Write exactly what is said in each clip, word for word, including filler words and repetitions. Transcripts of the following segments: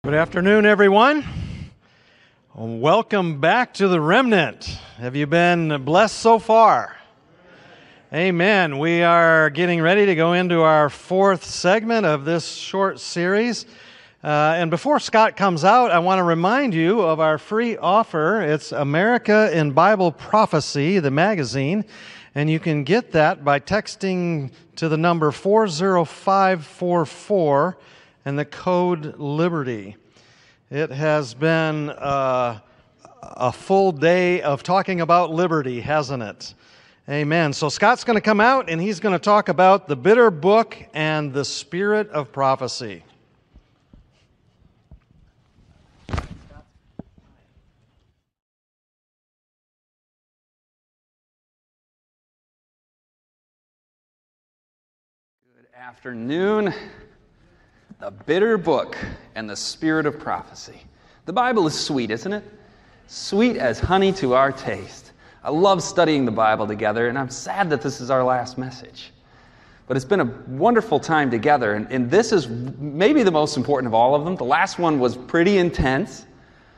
Good afternoon, everyone. Welcome back to the Remnant. Have you been blessed so far? Amen. We are getting ready to go into our fourth segment of this short series. Uh, and before Scott comes out, I want to remind you of our free offer. It's America in Bible Prophecy, the magazine. And you can get that by texting to the number four zero five four four and the code Liberty. It has been uh, a full day of talking about liberty, hasn't it? Amen. So Scott's going to come out and he's going to talk about the bitter book and the spirit of prophecy. Good afternoon. The bitter book and the spirit of prophecy. The Bible is sweet, isn't it? Sweet as honey to our taste. I love studying the Bible together, and I'm sad that this is our last message. But it's been a wonderful time together, and, and this is maybe the most important of all of them. The last one was pretty intense.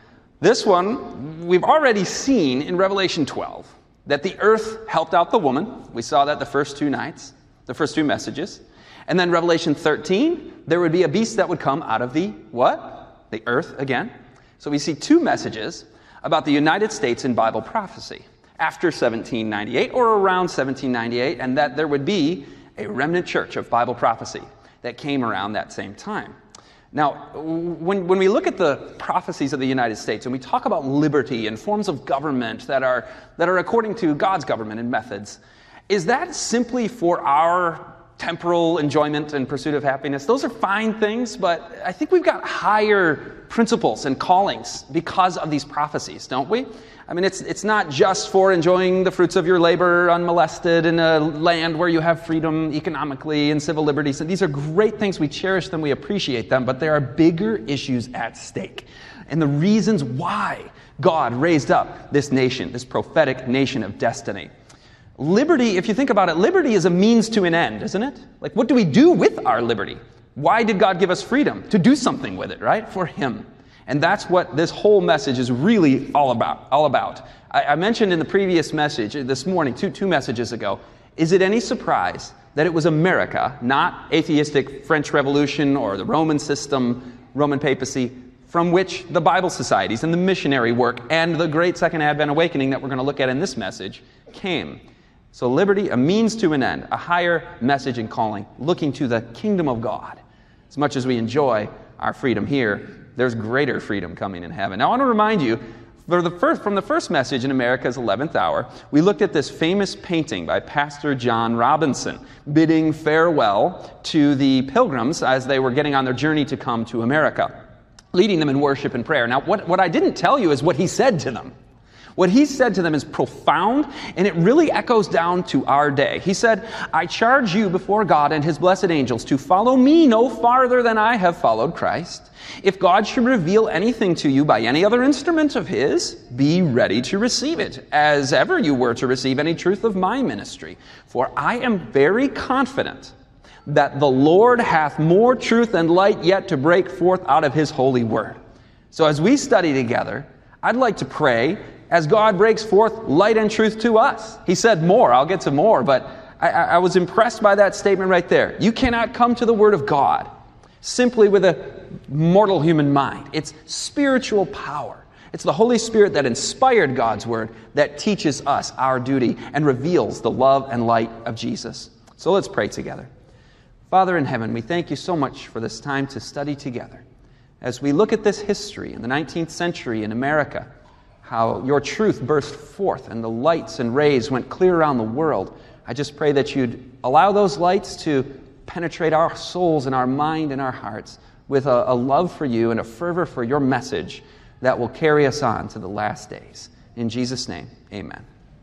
This one, we've already seen in Revelation twelve that the earth helped out the woman. We saw that the first two nights, the first two messages. And then Revelation thirteen, there would be a beast that would come out of the, what? The earth again. So we see two messages about the United States in Bible prophecy after seventeen ninety-eight or around seventeen ninety-eight, and that there would be a remnant church of Bible prophecy that came around that same time. Now, when, when we look at the prophecies of the United States and we talk about liberty and forms of government that are, that are according to God's government and methods, is that simply for our temporal enjoyment and pursuit of happiness? Those are fine things, but I think we've got higher principles and callings because of these prophecies, don't we? I mean, it's it's not just for enjoying the fruits of your labor unmolested in a land where you have freedom economically and civil liberties. And these are great things. We cherish them, we appreciate them, but there are bigger issues at stake. And the reasons why God raised up this nation, this prophetic nation of destiny. Liberty, if you think about it, liberty is a means to an end, isn't it? Like, what do we do with our liberty? Why did God give us freedom? To do something with it, right? For Him. And that's what this whole message is really all about. All about. I, I mentioned in the previous message this morning, two, two messages ago, is it any surprise that it was America, not atheistic French Revolution or the Roman system, Roman papacy, from which the Bible societies and the missionary work and the great Second Advent awakening that we're going to look at in this message came? So liberty, a means to an end, a higher message and calling, looking to the kingdom of God. As much as we enjoy our freedom here, there's greater freedom coming in heaven. Now I want to remind you, for the first, from the first message in America's eleventh hour, we looked at this famous painting by Pastor John Robinson, bidding farewell to the pilgrims as they were getting on their journey to come to America, leading them in worship and prayer. Now what, what I didn't tell you is what he said to them. What he said to them is profound, and it really echoes down to our day. He said, I charge you before God and His blessed angels to follow me no farther than I have followed Christ. If God should reveal anything to you by any other instrument of His, be ready to receive it, as ever you were to receive any truth of my ministry. For I am very confident that the Lord hath more truth and light yet to break forth out of His holy word. So as we study together, I'd like to pray as God breaks forth light and truth to us. He said more. I'll get to more, but I, I was impressed by that statement right there. You cannot come to the Word of God simply with a mortal human mind. It's spiritual power. It's the Holy Spirit that inspired God's Word that teaches us our duty and reveals the love and light of Jesus. So let's pray together. Father in heaven, we thank you so much for this time to study together. As we look at this history in the nineteenth century in America, how your truth burst forth and the lights and rays went clear around the world. I just pray that you'd allow those lights to penetrate our souls and our mind and our hearts with a, a love for you and a fervor for your message that will carry us on to the last days. In Jesus' name, amen.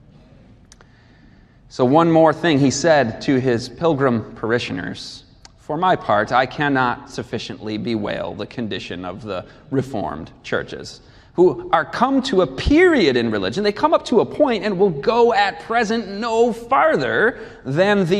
So one more thing he said to his pilgrim parishioners. For my part, I cannot sufficiently bewail the condition of the Reformed churches, who are come to a period in religion. They come up to a point and will go at present no farther than the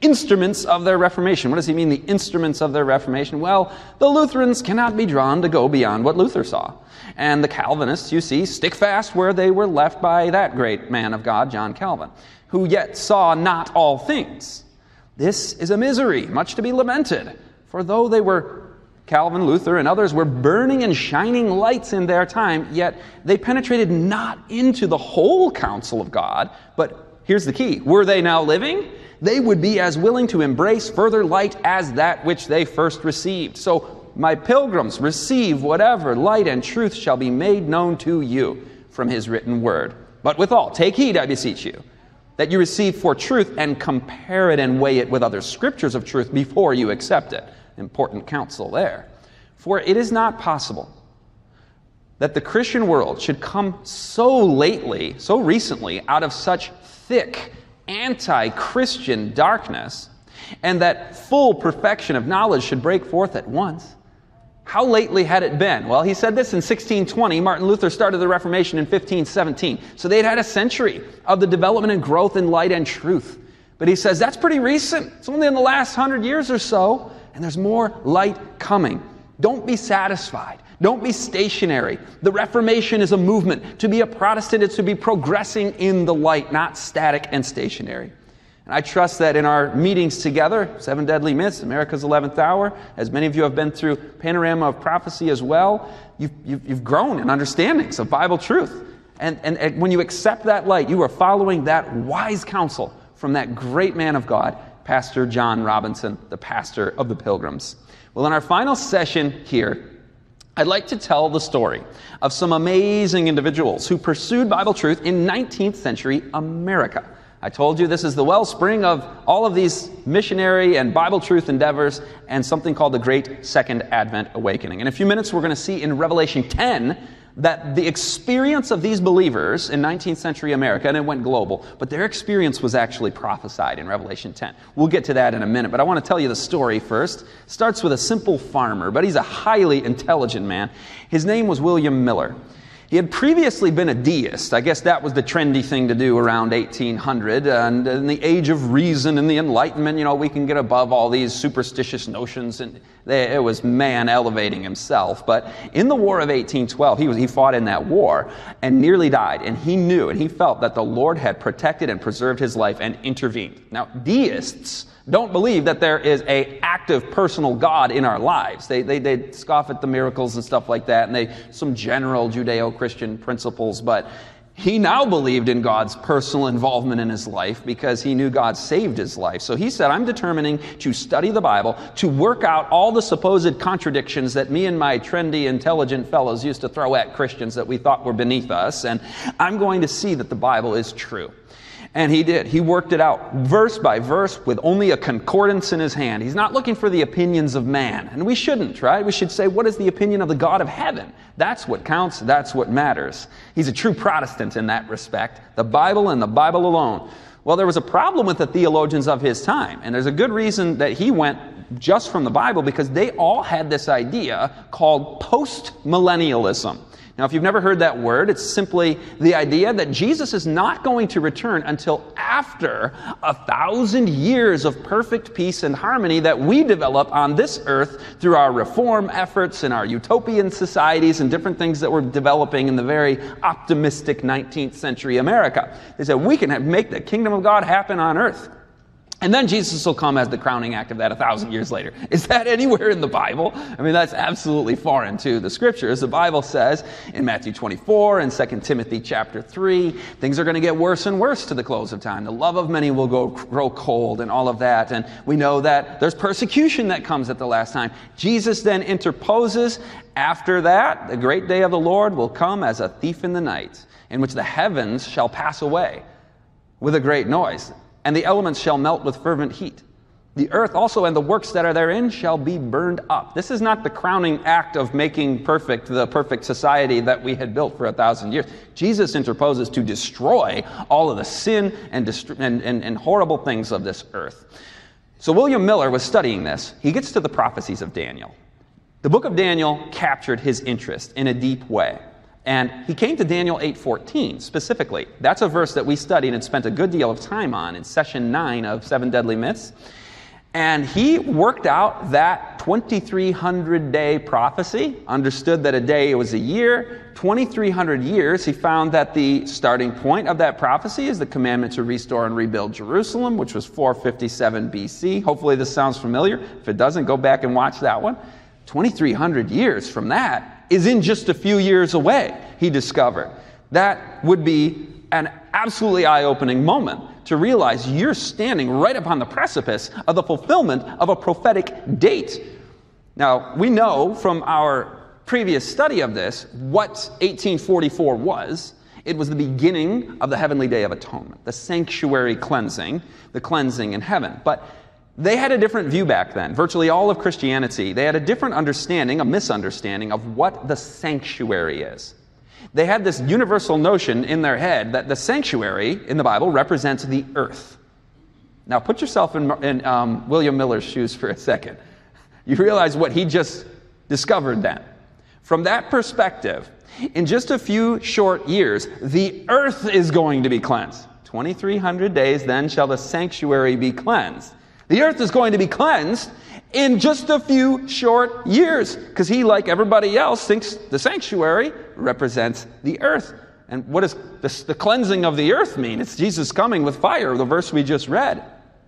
instruments of their Reformation. What does he mean, the instruments of their Reformation? Well, the Lutherans cannot be drawn to go beyond what Luther saw. And the Calvinists, you see, stick fast where they were left by that great man of God, John Calvin, who yet saw not all things. This is a misery, much to be lamented. For though they were, Calvin, Luther, and others were burning and shining lights in their time, yet they penetrated not into the whole counsel of God. But here's the key. Were they now living? They would be as willing to embrace further light as that which they first received. So, my pilgrims, receive whatever light and truth shall be made known to you from his written word. But withal, take heed, I beseech you, that you receive for truth and compare it and weigh it with other scriptures of truth before you accept it. Important counsel there. For it is not possible that the Christian world should come so lately, so recently, out of such thick anti-Christian darkness, and that full perfection of knowledge should break forth at once. How lately had it been? Well, he said this in sixteen twenty. Martin Luther started the Reformation in fifteen seventeen. So they'd had a century of the development and growth in light and truth. But he says that's pretty recent. It's only in the last hundred years or so, and there's more light coming. Don't be satisfied. Don't be stationary. The Reformation is a movement. To be a Protestant is to be progressing in the light, not static and stationary. And I trust that in our meetings together, Seven Deadly Myths, America's eleventh Hour, as many of you have been through Panorama of Prophecy as well, you've, you've, you've grown in understandings of Bible truth. And, and, and when you accept that light, you are following that wise counsel from that great man of God, Pastor John Robinson, the pastor of the Pilgrims. Well, in our final session here, I'd like to tell the story of some amazing individuals who pursued Bible truth in nineteenth century America. I told you this is the wellspring of all of these missionary and Bible truth endeavors and something called the Great Second Advent Awakening. In a few minutes, we're going to see in Revelation ten that the experience of these believers in nineteenth century America, and it went global, but their experience was actually prophesied in Revelation ten. We'll get to that in a minute, but I want to tell you the story first. It starts with a simple farmer, but he's a highly intelligent man. His name was William Miller. He had previously been a deist. I guess that was the trendy thing to do around eighteen hundred. And in the age of reason and the Enlightenment, you know, we can get above all these superstitious notions. And they, it was man elevating himself. But in the War of eighteen twelve, he was he fought in that war and nearly died. And he knew and he felt that the Lord had protected and preserved his life and intervened. Now, deists don't believe that there is a active personal God in our lives. They, they they scoff at the miracles and stuff like that, and they some general Judeo-Christian principles. But he now believed in God's personal involvement in his life because he knew God saved his life. So he said, I'm determining to study the Bible, to work out all the supposed contradictions that me and my trendy, intelligent fellows used to throw at Christians that we thought were beneath us, and I'm going to see that the Bible is true. And he did. He worked it out verse by verse with only a concordance in his hand. He's not looking for the opinions of man. And we shouldn't, right? We should say, what is the opinion of the God of heaven? That's what counts. That's what matters. He's a true Protestant in that respect. The Bible and the Bible alone. Well, there was a problem with the theologians of his time. And there's a good reason that he went just from the Bible, because they all had this idea called post-millennialism. Now, if you've never heard that word, it's simply the idea that Jesus is not going to return until after a thousand years of perfect peace and harmony that we develop on this earth through our reform efforts and our utopian societies and different things that we're developing in the very optimistic nineteenth century America. They said, we can have, make the kingdom of God happen on earth. And then Jesus will come as the crowning act of that a thousand years later. Is that anywhere in the Bible? I mean, that's absolutely foreign to the Scriptures. The Bible says in Matthew twenty-four and Second Timothy chapter three, things are going to get worse and worse to the close of time. The love of many will go, grow cold and all of that. And we know that there's persecution that comes at the last time. Jesus then interposes. After that, the great day of the Lord will come as a thief in the night, in which the heavens shall pass away with a great noise, and the elements shall melt with fervent heat. The earth also and the works that are therein shall be burned up. This is not the crowning act of making perfect the perfect society that we had built for a thousand years. Jesus interposes to destroy all of the sin and, dist- and, and, and horrible things of this earth. So William Miller was studying this. He gets to the prophecies of Daniel. The book of Daniel captured his interest in a deep way. And he came to Daniel eight fourteen specifically. That's a verse that we studied and spent a good deal of time on in session nine of Seven Deadly Myths. And he worked out that twenty-three hundred day prophecy, understood that a day was a year, twenty-three hundred years. He found that the starting point of that prophecy is the commandment to restore and rebuild Jerusalem, which was four fifty-seven B C. Hopefully this sounds familiar. If it doesn't, go back and watch that one. twenty-three hundred years from that is in just a few years away, he discovered. That would be an absolutely eye-opening moment to realize you're standing right upon the precipice of the fulfillment of a prophetic date. Now, we know from our previous study of this what eighteen forty-four was. It was the beginning of the heavenly day of atonement, the sanctuary cleansing, the cleansing in heaven. But they had a different view back then. Virtually all of Christianity, they had a different understanding, a misunderstanding of what the sanctuary is. They had this universal notion in their head that the sanctuary in the Bible represents the earth. Now put yourself in, in um, William Miller's shoes for a second. You realize what he just discovered then. From that perspective, in just a few short years, the earth is going to be cleansed. twenty-three hundred days, then shall the sanctuary be cleansed. The earth is going to be cleansed in just a few short years, because he, like everybody else, thinks the sanctuary represents the earth. And what does this, the cleansing of the earth mean? It's Jesus coming with fire, the verse we just read.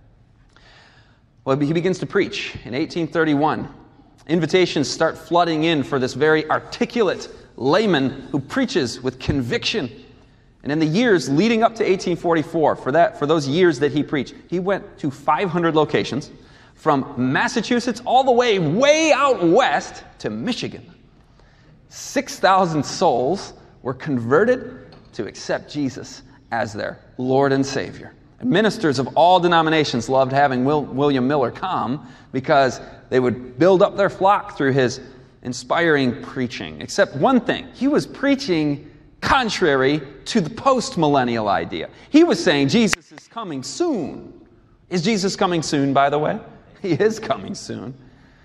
Well, he begins to preach in eighteen thirty-one. Invitations start flooding in for this very articulate layman who preaches with conviction. And in the years leading up to eighteen forty-four, for that, for those years that he preached, he went to five hundred locations, from Massachusetts all the way, way out west to Michigan. six thousand souls were converted to accept Jesus as their Lord and Savior. And ministers of all denominations loved having Will, William Miller come because they would build up their flock through his inspiring preaching. Except one thing, he was preaching contrary to the post-millennial idea. He was saying Jesus is coming soon. Is Jesus coming soon, by the way? He is coming soon.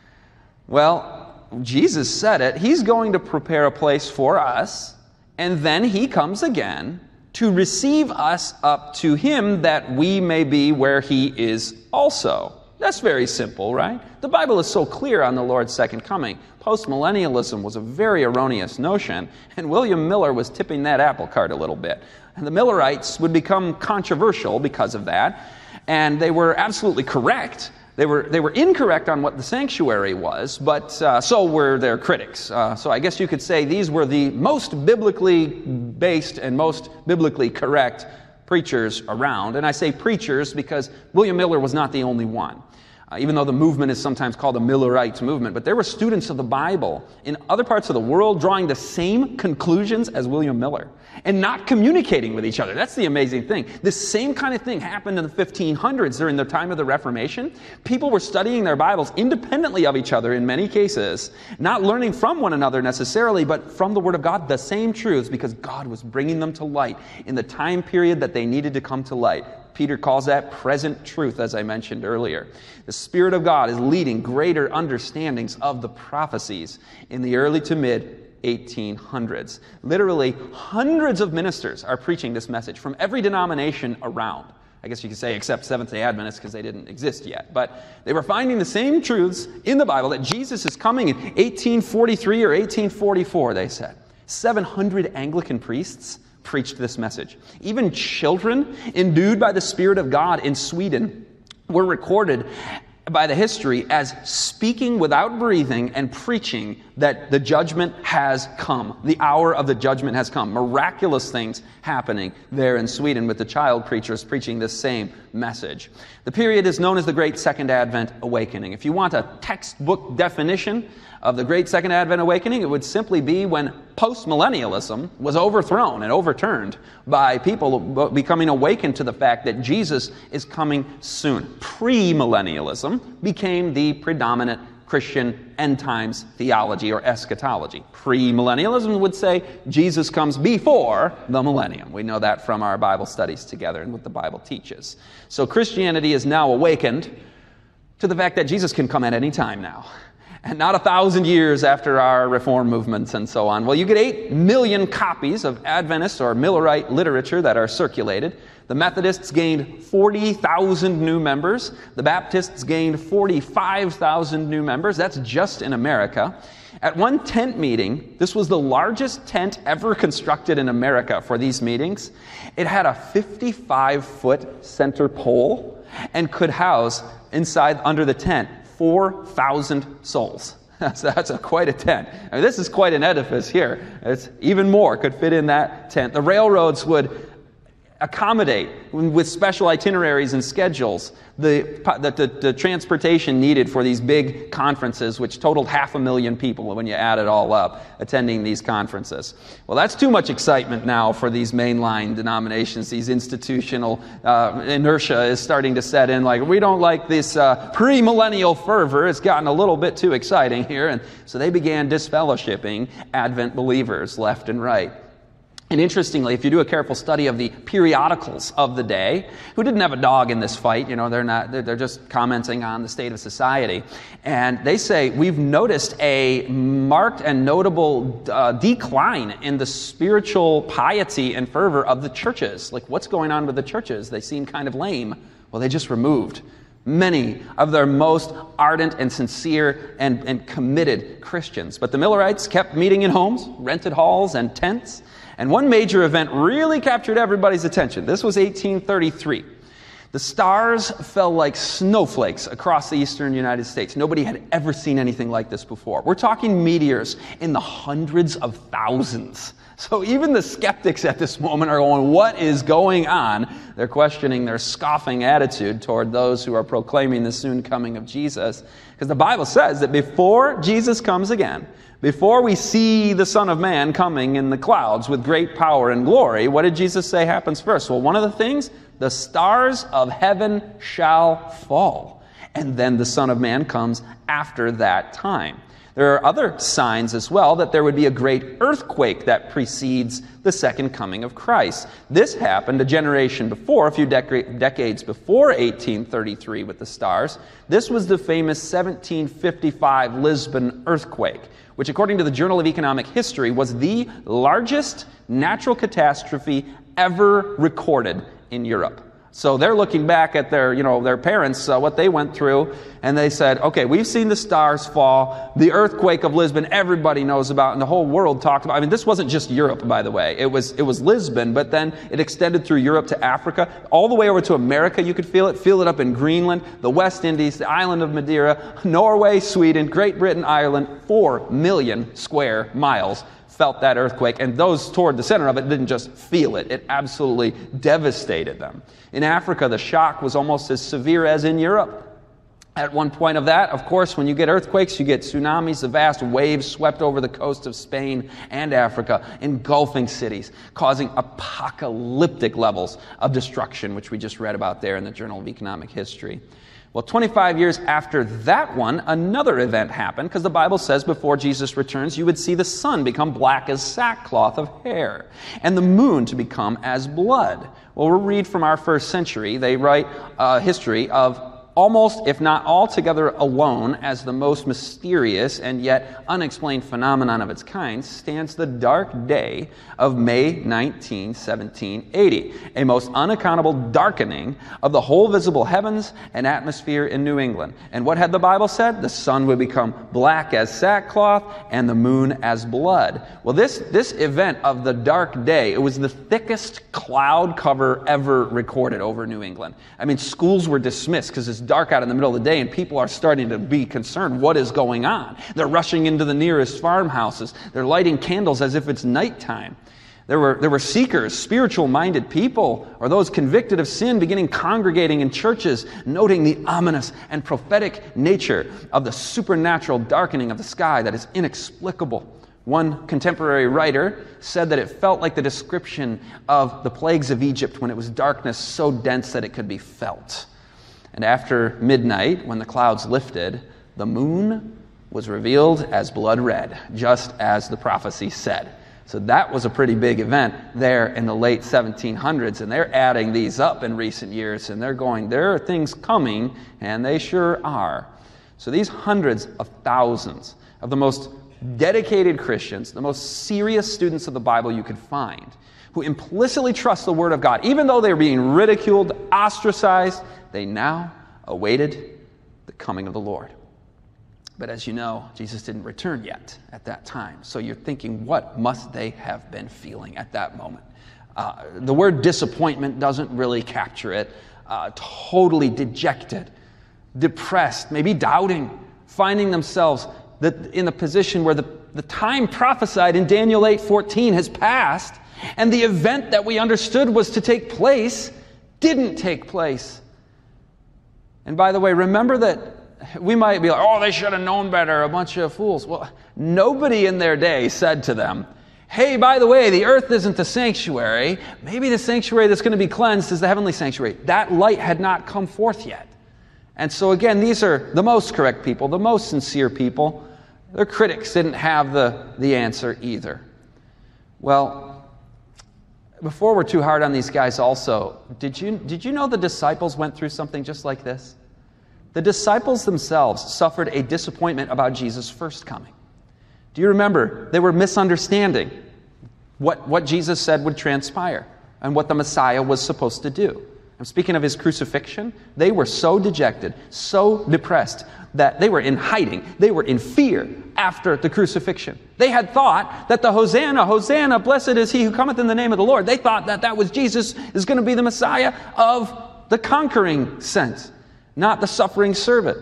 Well, Jesus said it. He's going to prepare a place for us, and then he comes again to receive us up to him that we may be where he is also. That's very simple, right? The Bible is so clear on the Lord's second coming. Postmillennialism was a very erroneous notion, and William Miller was tipping that apple cart a little bit. And the Millerites would become controversial because of that, and they were absolutely correct. They were they were incorrect on what the sanctuary was, but uh, so were their critics. Uh, so I guess you could say these were the most biblically based and most biblically correct preachers around. And I say preachers because William Miller was not the only one. Uh, even though the movement is sometimes called the Millerite movement. But there were students of the Bible in other parts of the world drawing the same conclusions as William Miller and not communicating with each other. That's the amazing thing. This same kind of thing happened in the fifteen hundreds during the time of the Reformation. People were studying their Bibles independently of each other in many cases, not learning from one another necessarily, but from the Word of God, the same truths, because God was bringing them to light in the time period that they needed to come to light. Peter calls that present truth, as I mentioned earlier. The Spirit of God is leading greater understandings of the prophecies in the early to mid eighteen hundreds. Literally, hundreds of ministers are preaching this message from every denomination around. I guess you could say except Seventh-day Adventists because they didn't exist yet. But they were finding the same truths in the Bible that Jesus is coming in eighteen forty-three or eighteen forty-four, they said. seven hundred Anglican priests preached this message. Even children endued by the Spirit of God in Sweden were recorded by the history as speaking without breathing and preaching that the judgment has come. The hour of the judgment has come. Miraculous things happening there in Sweden with the child preachers preaching this same message. The period is known as the Great Second Advent Awakening. If you want a textbook definition of the Great Second Advent Awakening, it would simply be when postmillennialism was overthrown and overturned by people becoming awakened to the fact that Jesus is coming soon. Premillennialism became the predominant Christian end times theology or eschatology. Premillennialism would say Jesus comes before the millennium. We know that from our Bible studies together and what the Bible teaches. So Christianity is now awakened to the fact that Jesus can come at any time now. and not a thousand years after our reform movements and so on. Well, you get eight million copies of Adventist or Millerite literature that are circulated. The Methodists gained forty thousand new members. The Baptists gained forty-five thousand new members. That's just in America. At one tent meeting, this was the largest tent ever constructed in America for these meetings. It had a fifty-five foot center pole and could house inside under the tent four thousand souls. That's, that's a, quite a tent. I mean, this is quite an edifice here. It's even more could fit in that tent. The railroads would accommodate with special itineraries and schedules the, the, the, the transportation needed for these big conferences, which totaled half a million people when you add it all up, attending these conferences. Well, that's too much excitement now for these mainline denominations. These institutional uh, inertia is starting to set in. Like, we don't like this uh, pre-millennial fervor. It's gotten a little bit too exciting here. And so they began disfellowshipping Advent believers left and right. And interestingly, if you do a careful study of the periodicals of the day, who didn't have a dog in this fight, you know, they're not, they're, they're just commenting on the state of society. And they say, we've noticed a marked and notable uh, decline in the spiritual piety and fervor of the churches. Like, what's going on with the churches? They seem kind of lame. Well, they just removed many of their most ardent and sincere and, and committed Christians. But the Millerites kept meeting in homes, rented halls and tents. And one major event really captured everybody's attention. This was eighteen thirty-three. The stars fell like snowflakes across the eastern United States. Nobody had ever seen anything like this before. We're talking meteors in the hundreds of thousands. So even the skeptics at this moment are going, what is going on? They're questioning their scoffing attitude toward those who are proclaiming the soon coming of Jesus. Because the Bible says that before Jesus comes again, before we see the Son of Man coming in the clouds with great power and glory, what did Jesus say happens first? Well, one of the things, the stars of heaven shall fall. And then the Son of Man comes after that time. There are other signs as well that there would be a great earthquake that precedes the second coming of Christ. This happened a generation before, a few dec- decades before eighteen thirty-three with the stars. This was the famous seventeen fifty-five Lisbon earthquake, which according to the Journal of Economic History was the largest natural catastrophe ever recorded in Europe. So they're looking back at their, you know, their parents, uh, what they went through, and they said, okay, we've seen the stars fall, the earthquake of Lisbon, everybody knows about, and the whole world talked about. I mean, this wasn't just Europe, by the way. It was it was Lisbon, but then it extended through Europe to Africa, all the way over to America. You could feel it. Feel it up in Greenland, the West Indies, the island of Madeira, Norway, Sweden, Great Britain, Ireland. Four million square miles felt that earthquake, and those toward the center of it didn't just feel it. It absolutely devastated them. In Africa, the shock was almost as severe as in Europe. At one point of that, of course, when you get earthquakes, you get tsunamis. The vast waves swept over the coast of Spain and Africa, engulfing cities, causing apocalyptic levels of destruction, which we just read about there in the Journal of Economic History. Well, twenty-five years after that one, another event happened, because the Bible says before Jesus returns, you would see the sun become black as sackcloth of hair, and the moon to become as blood. Well, we'll read from our first century. They write a history of almost, if not altogether alone, as the most mysterious and yet unexplained phenomenon of its kind, stands the dark day of May nineteenth, seventeen eighty, a most unaccountable darkening of the whole visible heavens and atmosphere in New England. And what had the Bible said? The sun would become black as sackcloth and the moon as blood. Well, this, this event of the dark day, it was the thickest cloud cover ever recorded over New England. I mean, schools were dismissed because it's dark out in the middle of the day and people are starting to be concerned. What is going on? They're rushing into the nearest farmhouses. They're lighting candles as if it's nighttime. There were, there were seekers, spiritual-minded people, or those convicted of sin beginning congregating in churches, noting the ominous and prophetic nature of the supernatural darkening of the sky that is inexplicable. One contemporary writer said that it felt like the description of the plagues of Egypt when it was darkness so dense that it could be felt. And after midnight, when the clouds lifted, the moon was revealed as blood red, just as the prophecy said. So that was a pretty big event there in the late seventeen hundreds, and they're adding these up in recent years, and they're going, there are things coming, and they sure are. So these hundreds of thousands of the most dedicated Christians, the most serious students of the Bible you could find, who implicitly trust the Word of God, even though they're being ridiculed, ostracized, they now awaited the coming of the Lord. But as you know, Jesus didn't return yet at that time. So you're thinking, what must they have been feeling at that moment? Uh, the word disappointment doesn't really capture it. Uh, totally dejected, depressed, maybe doubting, finding themselves that in a position where the, the time prophesied in Daniel eight fourteen has passed, and the event that we understood was to take place didn't take place. And by the way, remember that we might be like, oh, they should have known better, a bunch of fools. Well, nobody in their day said to them, hey, by the way, the earth isn't the sanctuary. Maybe the sanctuary that's going to be cleansed is the heavenly sanctuary. That light had not come forth yet. And so again, these are the most correct people, the most sincere people. Their critics didn't have the, the answer either. Well, before we're too hard on these guys also, did you, did you know the disciples went through something just like this? The disciples themselves suffered a disappointment about Jesus' first coming. Do you remember? They were misunderstanding what, what Jesus said would transpire and what the Messiah was supposed to do. I'm speaking of his crucifixion. They were so dejected, so depressed, that they were in hiding. They were in fear after the crucifixion. They had thought that the Hosanna, Hosanna, blessed is he who cometh in the name of the Lord. They thought that that was Jesus is going to be the Messiah of the conquering sense, not the suffering servant.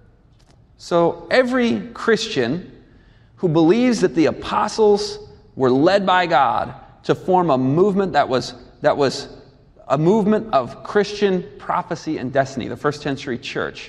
So every Christian who believes that the apostles were led by God to form a movement that was, that was a movement of Christian prophecy and destiny, the first century church,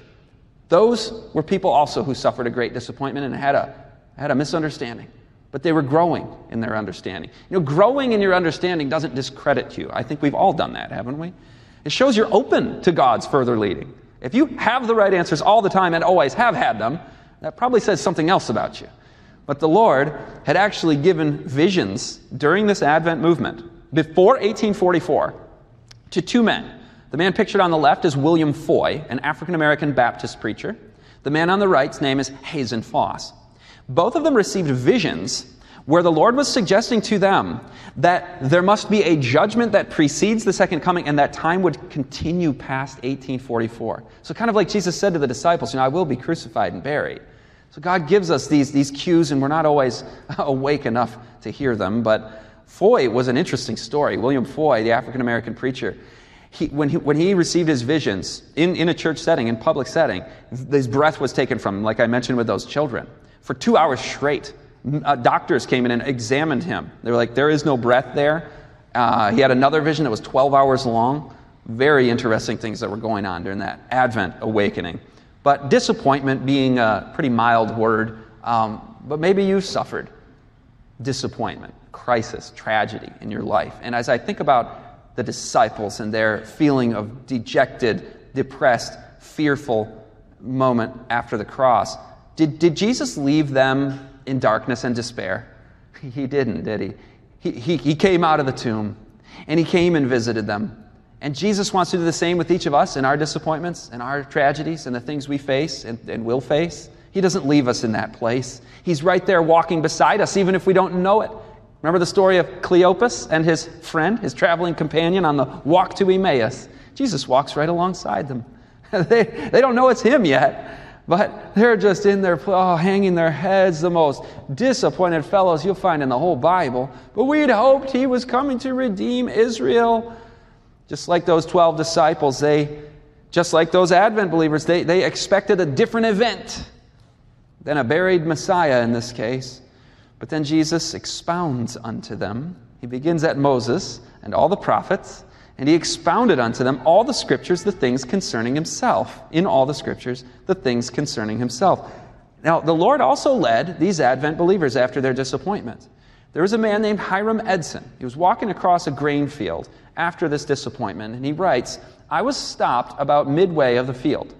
those were people also who suffered a great disappointment and had a, had a misunderstanding. But they were growing in their understanding. You know, growing in your understanding doesn't discredit you. I think we've all done that, haven't we? It shows you're open to God's further leading. If you have the right answers all the time and always have had them, that probably says something else about you. But the Lord had actually given visions during this Advent movement, before eighteen forty-four, to two men. The man pictured on the left is William Foy, an African-American Baptist preacher. The man on the right's name is Hazen Foss. Both of them received visions where the Lord was suggesting to them that there must be a judgment that precedes the second coming, and that time would continue past eighteen forty-four. So kind of like Jesus said to the disciples, you know, I will be crucified and buried. So God gives us these, these cues, and we're not always awake enough to hear them. But Foy was an interesting story. William Foy, the African-American preacher, he, when, he, when he received his visions in, in a church setting, in public setting, his breath was taken from him, like I mentioned with those children. For two hours straight, uh, doctors came in and examined him. They were like, there is no breath there. Uh, he had another vision that was twelve hours long. Very interesting things that were going on during that Advent awakening. But disappointment being a pretty mild word, um, but maybe you suffered disappointment, crisis, tragedy in your life. And as I think about the disciples and their feeling of dejected, depressed, fearful moment after the cross, did, did Jesus leave them in darkness and despair? He didn't, did he? He, he? he came out of the tomb, and he came and visited them. And Jesus wants to do the same with each of us in our disappointments and our tragedies and the things we face and, and will face. He doesn't leave us in that place. He's right there walking beside us, even if we don't know it. Remember the story of Cleopas and his friend, his traveling companion on the walk to Emmaus? Jesus walks right alongside them. they, they don't know it's him yet, but they're just in there, oh, hanging their heads, the most disappointed fellows you'll find in the whole Bible. But we'd hoped he was coming to redeem Israel. Just like those twelve disciples, they, just like those Advent believers, they, they expected a different event than a buried Messiah in this case. But then Jesus expounds unto them. He begins at Moses and all the prophets, and he expounded unto them all the scriptures, the things concerning himself. In all the scriptures, the things concerning himself. Now, the Lord also led these Advent believers after their disappointment. There was a man named Hiram Edson. He was walking across a grain field after this disappointment, and he writes, I was stopped about midway of the field.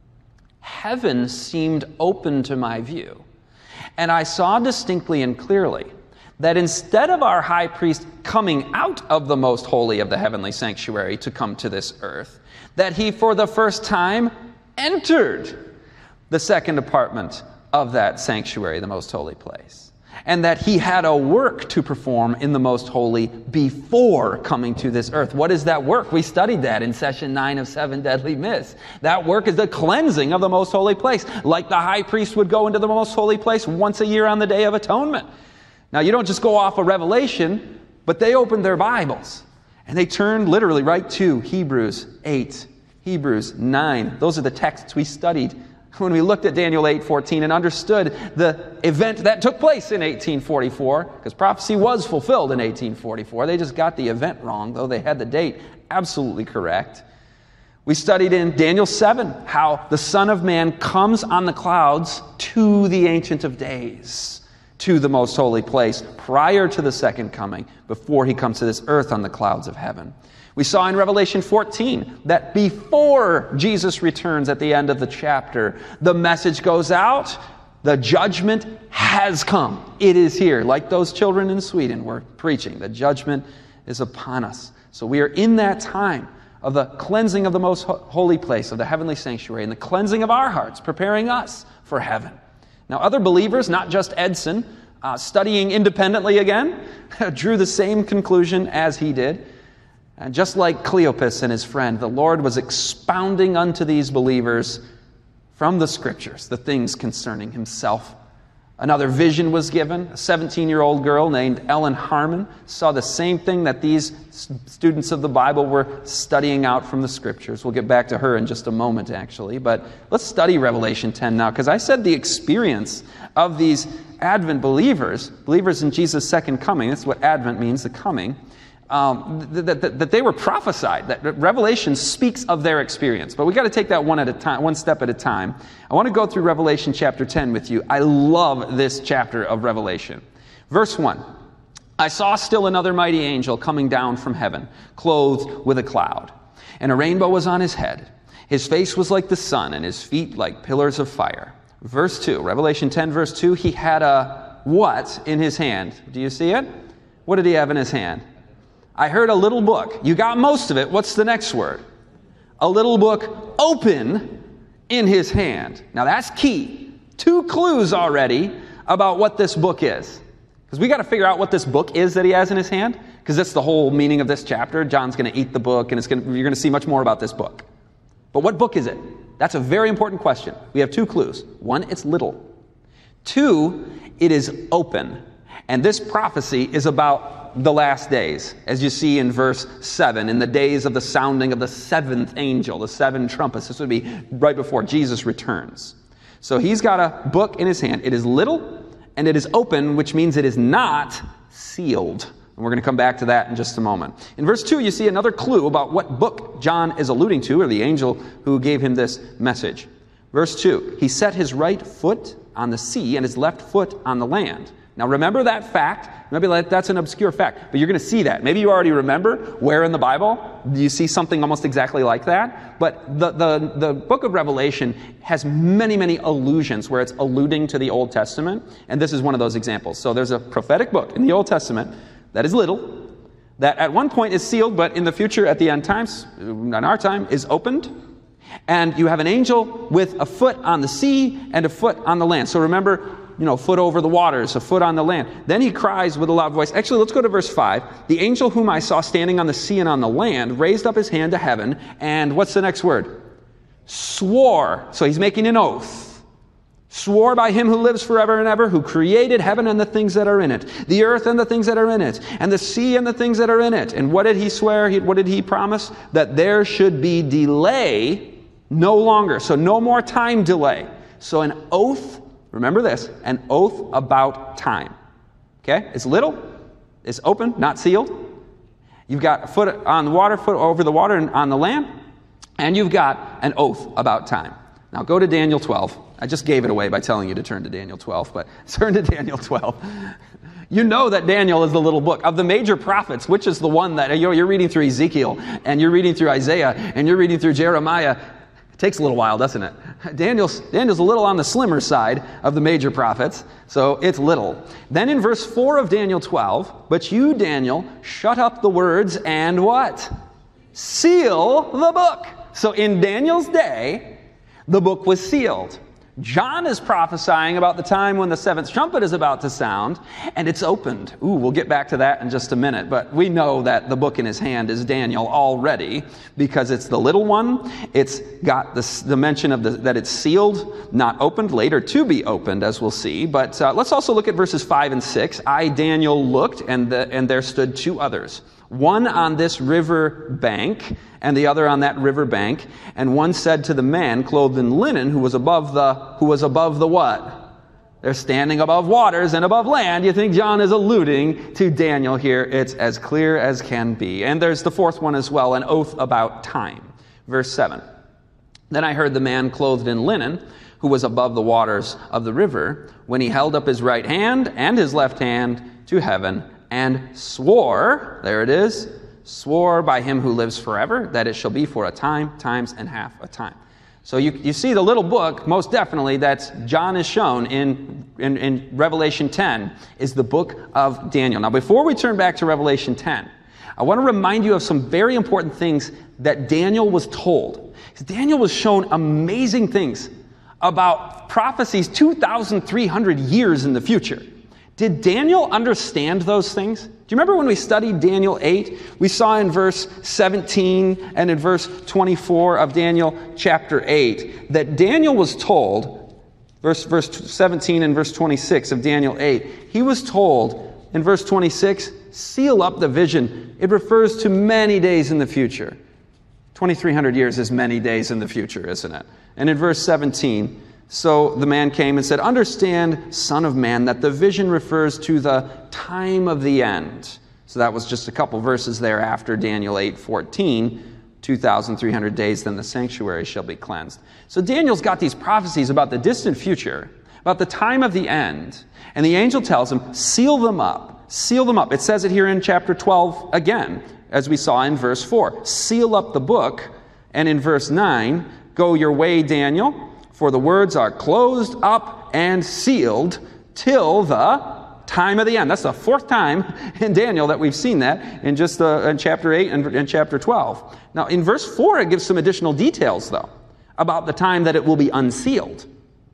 Heaven seemed open to my view, and I saw distinctly and clearly that instead of our high priest coming out of the most holy of the heavenly sanctuary to come to this earth, that he for the first time entered the second apartment of that sanctuary, the most holy place, and that he had a work to perform in the most holy before coming to this earth. What is that work? We studied that in session nine of Seven Deadly Myths. That work is the cleansing of the most holy place, like the high priest would go into the most holy place once a year on the Day of Atonement. Now, you don't just go off of Revelation, but they opened their Bibles, and they turned literally right to Hebrews eight, Hebrews nine. Those are the texts we studied when we looked at Daniel eight fourteen and understood the event that took place in eighteen forty-four, because prophecy was fulfilled in eighteen forty-four. They just got the event wrong, though they had the date absolutely correct. We studied in Daniel seven how the Son of Man comes on the clouds to the Ancient of Days, to the most holy place, prior to the second coming, before he comes to this earth on the clouds of heaven. We saw in Revelation fourteen that before Jesus returns at the end of the chapter, the message goes out, the judgment has come. It is here. Like those children in Sweden were preaching, the judgment is upon us. So we are in that time of the cleansing of the most holy place, of the heavenly sanctuary, and the cleansing of our hearts, preparing us for heaven. Now, other believers, not just Edson, uh, studying independently again, drew the same conclusion as he did. And just like Cleopas and his friend, the Lord was expounding unto these believers from the Scriptures the things concerning himself. Another vision was given. A seventeen-year-old girl named Ellen Harmon saw the same thing that these students of the Bible were studying out from the Scriptures. We'll get back to her in just a moment, actually. But let's study Revelation ten now, because I said the experience of these Advent believers, believers in Jesus' second coming, that's what Advent means, the coming, Um, that, that, that they were prophesied, that Revelation speaks of their experience. But we've got to take that one at a time, one step at a time. I want to go through Revelation chapter ten with you. I love this chapter of Revelation. Verse one, I saw still another mighty angel coming down from heaven, clothed with a cloud, and a rainbow was on his head. His face was like the sun, and his feet like pillars of fire. Verse two, Revelation ten, verse two, he had a what in his hand? Do you see it? What did he have in his hand? I heard a little book. You got most of it. What's the next word? A little book open in his hand. Now that's key. Two clues already about what this book is. Because we got to figure out what this book is that he has in his hand. Because that's the whole meaning of this chapter. John's going to eat the book, and it's going to, you're going to see much more about this book. But what book is it? That's a very important question. We have two clues. One, it's little. Two, it is open. And this prophecy is about the last days, as you see in verse seven, in the days of the sounding of the seventh angel, the seven trumpets. This would be right before Jesus returns. So he's got a book in his hand. It is little and it is open, which means it is not sealed. And we're going to come back to that in just a moment. In verse two, you see another clue about what book John is alluding to, or the angel who gave him this message. Verse two, he set his right foot on the sea and his left foot on the land. Now remember that fact. Maybe that's an obscure fact, but you're going to see that. Maybe you already remember where in the Bible you see something almost exactly like that. But the, the, the book of Revelation has many, many allusions where it's alluding to the Old Testament, and this is one of those examples. So there's a prophetic book in the Old Testament that is little, that at one point is sealed, but in the future, at the end times, in our time, is opened. And you have an angel with a foot on the sea and a foot on the land. So remember, you know, foot over the waters, a foot on the land. Then he cries with a loud voice. Actually, let's go to verse five. The angel whom I saw standing on the sea and on the land raised up his hand to heaven, and what's the next word? Swore. So he's making an oath. Swore by him who lives forever and ever, who created heaven and the things that are in it, the earth and the things that are in it, and the sea and the things that are in it. And what did he swear? He, what did he promise? That there should be delay no longer. So no more time delay. So an oath. Remember this, an oath about time. Okay? It's little, it's open, not sealed. You've got a foot on the water, foot over the water and on the land, and you've got an oath about time. Now go to Daniel twelve. I just gave it away by telling you to turn to Daniel twelve, but turn to Daniel twelve. You know that Daniel is the little book. Of the major prophets, which is the one that, you know, you're reading through Ezekiel, and you're reading through Isaiah, and you're reading through Jeremiah. It takes a little while, doesn't it? Daniel's, Daniel's a little on the slimmer side of the major prophets, so it's little. Then in verse four of Daniel twelve, but you, Daniel, shut up the words and what? Seal the book. So in Daniel's day, the book was sealed. John is prophesying about the time when the seventh trumpet is about to sound, and it's opened. Ooh, we'll get back to that in just a minute, but we know that the book in his hand is Daniel already, because it's the little one. It's got this, the mention of the, that it's sealed, not opened, later to be opened, as we'll see. But uh, let's also look at verses five and six. I, Daniel, looked, and, the, and there stood two others, one on this river bank, and the other on that river bank. And one said to the man clothed in linen, who was above the, who was above the what? They're standing above waters and above land. You think John is alluding to Daniel here. It's as clear as can be. And there's the fourth one as well, an oath about time. Verse seven. Then I heard the man clothed in linen, who was above the waters of the river, when he held up his right hand and his left hand to heaven, and swore, there it is, swore by him who lives forever, that it shall be for a time, times, and half a time. So you, you see the little book, most definitely, that John is shown in, in, in Revelation ten, is the book of Daniel. Now, before we turn back to Revelation ten, I want to remind you of some very important things that Daniel was told. Daniel was shown amazing things about prophecies two thousand three hundred years in the future. Did Daniel understand those things? Do you remember when we studied Daniel eight? We saw in verse seventeen and in verse twenty-four of Daniel chapter eight that Daniel was told, verse, verse seventeen and verse twenty-six of Daniel eight, he was told in verse twenty-six, seal up the vision. It refers to many days in the future. twenty-three hundred years is many days in the future, isn't it? And in verse seventeen, so the man came and said, understand, son of man, that the vision refers to the time of the end. So that was just a couple verses there after Daniel eight fourteen, two thousand three hundred days, then the sanctuary shall be cleansed. So Daniel's got these prophecies about the distant future, about the time of the end, and the angel tells him, seal them up, seal them up. It says it here in chapter twelve again, as we saw in verse four. Seal up the book, and in verse nine, go your way, Daniel, for the words are closed up and sealed till the time of the end. That's the fourth time in Daniel that we've seen that in just uh, in chapter eight and in chapter twelve. Now, in verse four, it gives some additional details, though, about the time that it will be unsealed.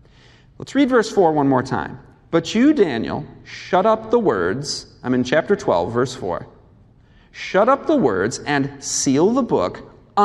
Let's read verse four one more time. But you, Daniel, shut up the words. I'm in chapter twelve, verse four. Shut up the words and seal the book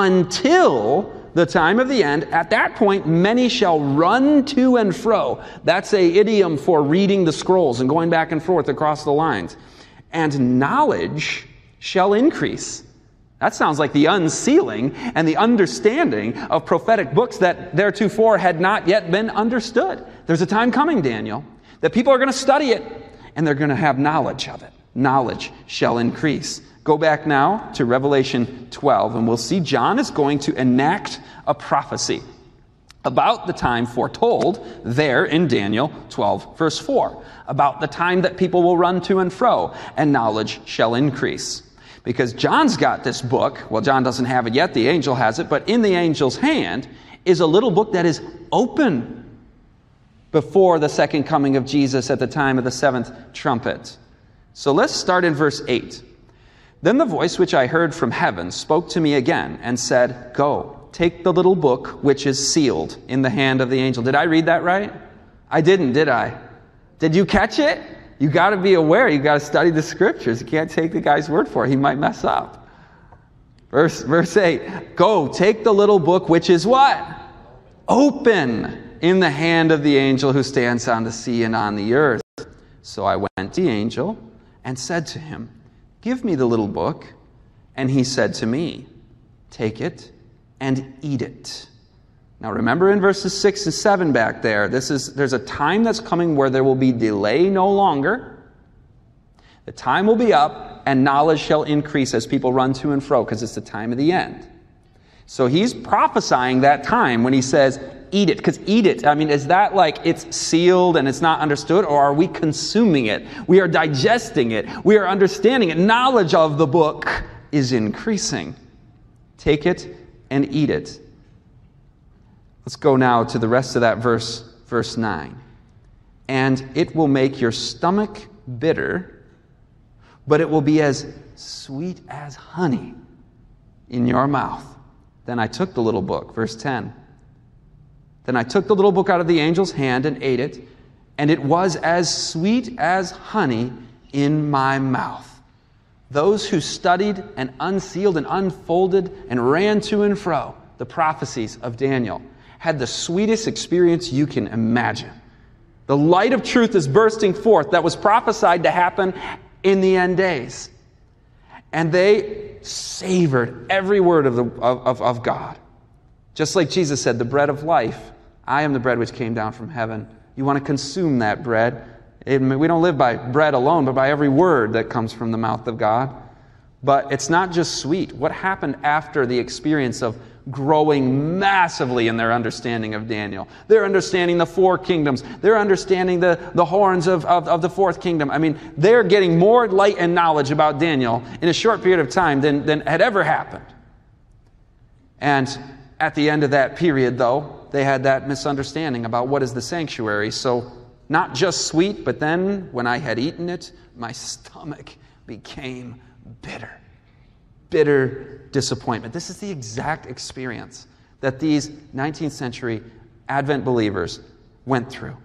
until the time of the end. At that point, many shall run to and fro. That's a idiom for reading the scrolls and going back and forth across the lines. And knowledge shall increase. That sounds like the unsealing and the understanding of prophetic books that theretofore had not yet been understood. There's a time coming, Daniel, that people are going to study it and they're going to have knowledge of it. Knowledge shall increase. Go back now to Revelation twelve, and we'll see John is going to enact a prophecy about the time foretold there in Daniel twelve, verse four, about the time that people will run to and fro, and knowledge shall increase. Because John's got this book, well, John doesn't have it yet, the angel has it, but in the angel's hand is a little book that is open before the second coming of Jesus at the time of the seventh trumpet. So let's start in verse eight. Then the voice which I heard from heaven spoke to me again and said, go, take the little book which is sealed in the hand of the angel. Did I read that right? I didn't, did I? Did you catch it? You got to be aware. You got to study the scriptures. You can't take the guy's word for it. He might mess up. Verse, verse eight, go, take the little book which is what? Open in the hand of the angel who stands on the sea and on the earth. So I went to the angel and said to him, give me the little book. And he said to me, take it and eat it. Now remember in verses six and seven back there, this is there's a time that's coming where there will be delay no longer. The time will be up and knowledge shall increase as people run to and fro because it's the time of the end. So he's prophesying that time when he says, eat it. Because eat it, I mean, is that like it's sealed and it's not understood? Or are we consuming it? We are digesting it. We are understanding it. Knowledge of the book is increasing. Take it and eat it. Let's go now to the rest of that verse, verse nine. And it will make your stomach bitter, but it will be as sweet as honey in your mouth. Then I took the little book, verse ten. Then I took the little book out of the angel's hand and ate it, and it was as sweet as honey in my mouth. Those who studied and unsealed and unfolded and ran to and fro the prophecies of Daniel had the sweetest experience you can imagine. The light of truth is bursting forth that was prophesied to happen in the end days. And they savored every word of, the, of, of God. Just like Jesus said, the bread of life, I am the bread which came down from heaven. You want to consume that bread. It, we don't live by bread alone, but by every word that comes from the mouth of God. But it's not just sweet. What happened after the experience of growing massively in their understanding of Daniel? They're understanding the four kingdoms. They're understanding the, the horns of, of, of the fourth kingdom. I mean, they're getting more light and knowledge about Daniel in a short period of time than, than had ever happened. And at the end of that period, though, they had that misunderstanding about what is the sanctuary. So not just sweet, but then when I had eaten it, my stomach became bitter. Bitter disappointment. This is the exact experience that these nineteenth century Advent believers went through.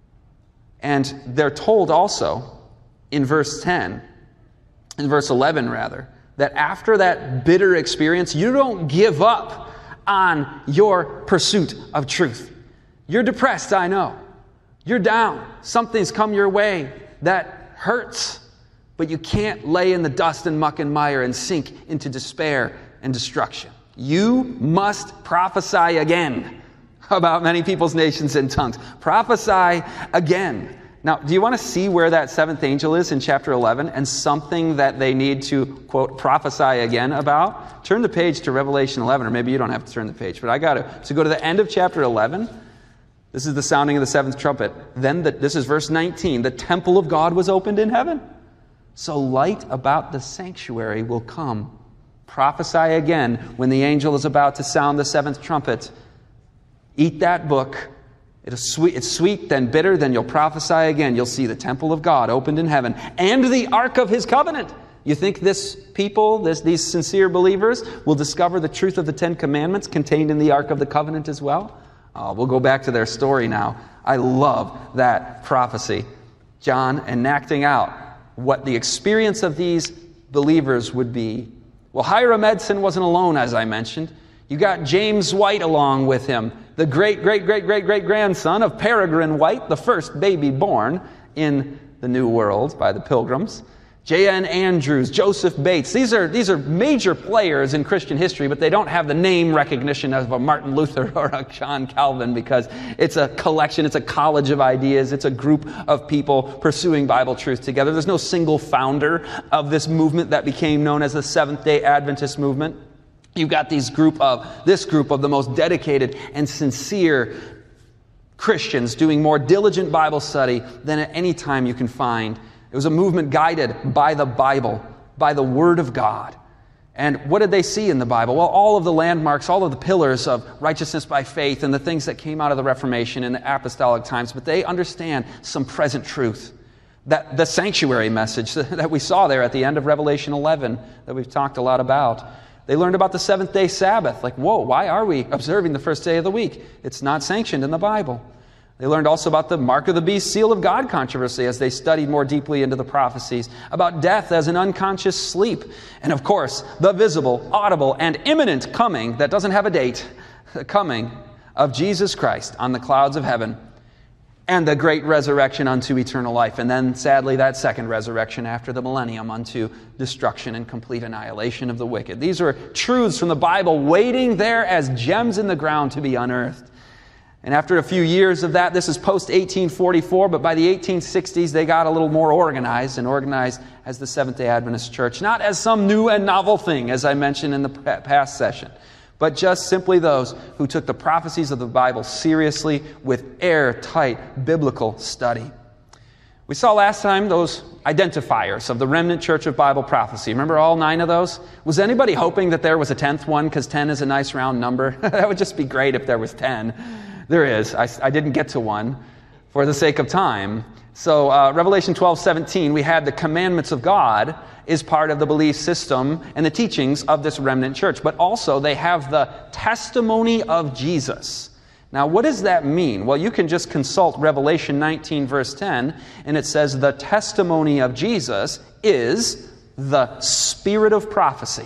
And they're told also in verse ten, in verse eleven rather, that after that bitter experience, you don't give up on your pursuit of truth. You're depressed, I know. You're down. Something's come your way that hurts. But you can't lay in the dust and muck and mire and sink into despair and destruction. You must prophesy again about many peoples, nations, and tongues. Prophesy again. Now, do you want to see where that seventh angel is in chapter eleven and something that they need to, quote, prophesy again about? Turn the page to Revelation eleven, or maybe you don't have to turn the page, but I got to. So go to the end of chapter eleven. This is the sounding of the seventh trumpet. Then, the, this is verse nineteen. The temple of God was opened in heaven. So light about the sanctuary will come. Prophesy again when the angel is about to sound the seventh trumpet. Eat that book. It is sweet, it's sweet, then bitter, then you'll prophesy again. You'll see the temple of God opened in heaven and the ark of his covenant. You think this people, this, these sincere believers, will discover the truth of the Ten Commandments contained in the ark of the covenant as well? Uh, we'll go back to their story now. I love that prophecy. John enacting out what the experience of these believers would be. Well, Hiram Edson wasn't alone, as I mentioned. You got James White along with him, the great, great, great, great, great grandson of Peregrine White, the first baby born in the New World by the Pilgrims. J N Andrews, Joseph Bates. These are, these are major players in Christian history, but they don't have the name recognition of a Martin Luther or a John Calvin because it's a collection, it's a college of ideas, it's a group of people pursuing Bible truth together. There's no single founder of this movement that became known as the Seventh-day Adventist movement. You've got these group of, this group of the most dedicated and sincere Christians doing more diligent Bible study than at any time you can find. It was a movement guided by the Bible, by the Word of God. And what did they see in the Bible? Well, all of the landmarks, all of the pillars of righteousness by faith and the things that came out of the Reformation and the apostolic times, but they understand some present truth. That the sanctuary message that we saw there at the end of Revelation eleven that we've talked a lot about. They learned about the seventh-day Sabbath. Like, whoa, why are we observing the first day of the week? It's not sanctioned in the Bible. They learned also about the mark of the beast, seal of God controversy as they studied more deeply into the prophecies, about death as an unconscious sleep, and of course, the visible, audible, and imminent coming that doesn't have a date, the coming of Jesus Christ on the clouds of heaven, and the great resurrection unto eternal life, and then sadly that second resurrection after the millennium unto destruction and complete annihilation of the wicked. These are truths from the Bible waiting there as gems in the ground to be unearthed. And after a few years of that, this is post eighteen forty-four, but by the eighteen sixties, they got a little more organized and organized as the Seventh-day Adventist Church. Not as some new and novel thing, as I mentioned in the past session, but just simply those who took the prophecies of the Bible seriously with airtight biblical study. We saw last time those identifiers of the remnant church of Bible prophecy. Remember all nine of those? Was anybody hoping that there was a tenth one because ten is a nice round number? That would just be great if there was ten. There is. I, I didn't get to one for the sake of time. So uh, Revelation twelve seventeen, we had the commandments of God is part of the belief system and the teachings of this remnant church. But also they have the testimony of Jesus. Now, what does that mean? Well, you can just consult Revelation nineteen, verse ten, and it says, the testimony of Jesus is the spirit of prophecy.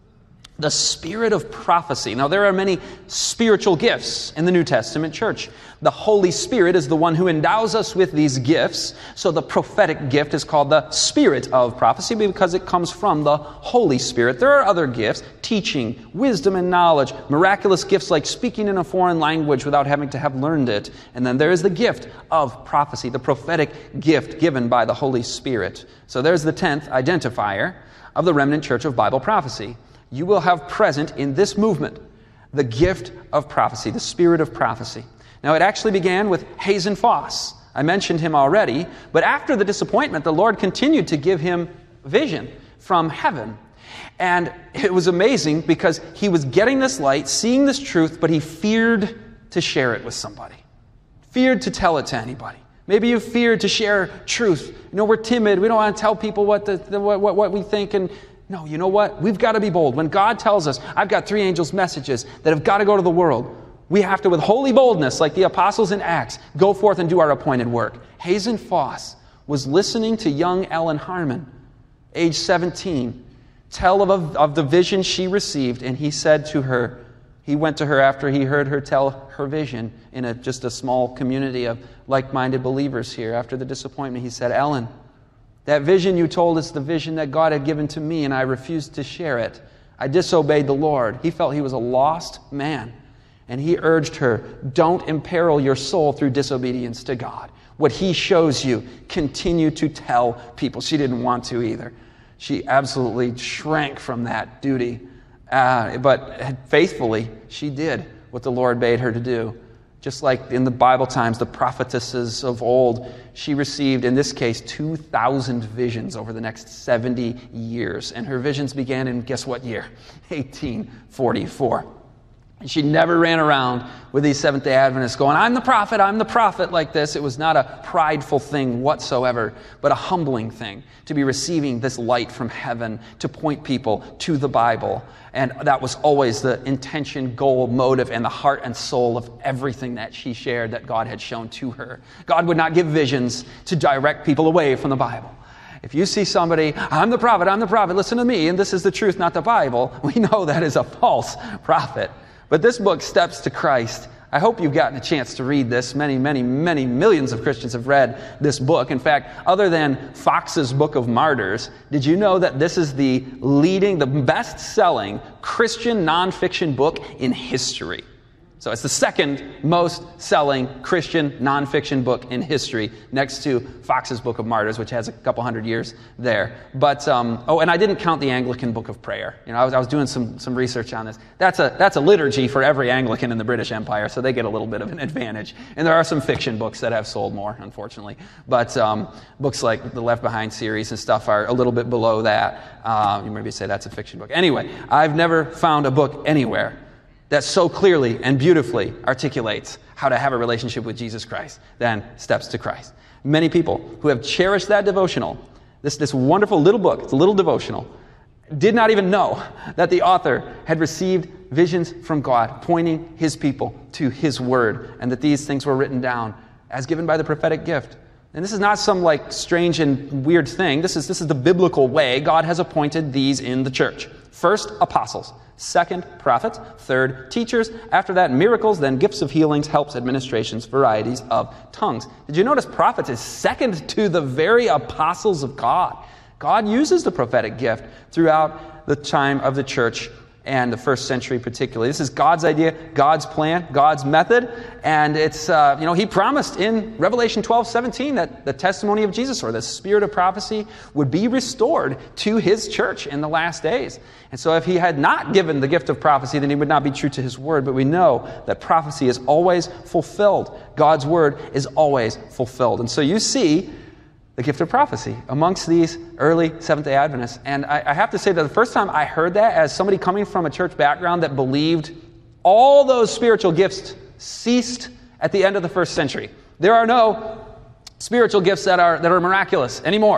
The spirit of prophecy. Now, there are many spiritual gifts in the New Testament church. The Holy Spirit is the one who endows us with these gifts. So the prophetic gift is called the spirit of prophecy because it comes from the Holy Spirit. There are other gifts, teaching, wisdom and knowledge, miraculous gifts like speaking in a foreign language without having to have learned it. And then there is the gift of prophecy, the prophetic gift given by the Holy Spirit. So there's the tenth identifier of the remnant church of Bible prophecy. You will have present in this movement the gift of prophecy, the spirit of prophecy. Now, it actually began with Hazen Foss. I mentioned him already, but after the disappointment, the Lord continued to give him vision from heaven. And it was amazing because he was getting this light, seeing this truth, but he feared to share it with somebody. Feared to tell it to anybody. Maybe you feared to share truth. You know, we're timid. We don't want to tell people what, the, the, what, what, what we think. And no, you know what? We've got to be bold. When God tells us, I've got three angels' messages that have got to go to the world, we have to, with holy boldness, like the apostles in Acts, go forth and do our appointed work. Hazen Foss was listening to young Ellen Harmon, age seventeen, tell of, a, of the vision she received, and he said to her, he went to her after he heard her tell her vision in a, just a small community of like-minded believers here after the disappointment. He said, Ellen, that vision you told is the vision that God had given to me, and I refused to share it. I disobeyed the Lord. He felt he was a lost man. And he urged her, don't imperil your soul through disobedience to God. What he shows you, continue to tell people. She didn't want to either. She absolutely shrank from that duty. Uh, but faithfully, she did what the Lord bade her to do. Just like in the Bible times, the prophetesses of old, she received, in this case, two thousand visions over the next seventy years. And her visions began in, guess what year? eighteen forty-four. And she never ran around with these Seventh-day Adventists going, I'm the prophet, I'm the prophet, like this. It was not a prideful thing whatsoever, but a humbling thing to be receiving this light from heaven to point people to the Bible. And that was always the intention, goal, motive, and the heart and soul of everything that she shared that God had shown to her. God would not give visions to direct people away from the Bible. If you see somebody, I'm the prophet, I'm the prophet, listen to me, and this is the truth, not the Bible, we know that is a false prophet. But this book, Steps to Christ, I hope you've gotten a chance to read this. Many, many, many millions of Christians have read this book. In fact, other than Fox's Book of Martyrs, did you know that this is the leading, the best-selling Christian nonfiction book in history? So it's the second most selling Christian nonfiction book in history, next to Fox's Book of Martyrs, which has a couple hundred years there. But um, oh, and I didn't count the Anglican Book of Prayer. You know, I was I was doing some some research on this. That's a that's a liturgy for every Anglican in the British Empire, so they get a little bit of an advantage. And there are some fiction books that have sold more, unfortunately. But um, books like the Left Behind series and stuff are a little bit below that. Uh, you maybe say that's a fiction book. Anyway, I've never found a book anywhere that so clearly and beautifully articulates how to have a relationship with Jesus Christ than Steps to Christ. Many people who have cherished that devotional, this, this wonderful little book, it's a little devotional, did not even know that the author had received visions from God pointing his people to his word, and that these things were written down as given by the prophetic gift. And this is not some like strange and weird thing. This is, this is the biblical way God has appointed these in the church. First, apostles. Second, prophets. Third, teachers. After that, miracles. Then gifts of healings, helps, administrations, varieties of tongues. Did you notice prophets is second to the very apostles of God? God uses the prophetic gift throughout the time of the church and the first century particularly. This is God's idea, God's plan, God's method. And it's, uh, you know, he promised in Revelation twelve seventeen that the testimony of Jesus, or the spirit of prophecy, would be restored to his church in the last days. And so if he had not given the gift of prophecy, then he would not be true to his word. But we know that prophecy is always fulfilled. God's word is always fulfilled. And so you see the gift of prophecy amongst these early Seventh-day Adventists. And I, I have to say that the first time I heard that, as somebody coming from a church background that believed all those spiritual gifts ceased at the end of the first century. There are no spiritual gifts that are that are miraculous anymore.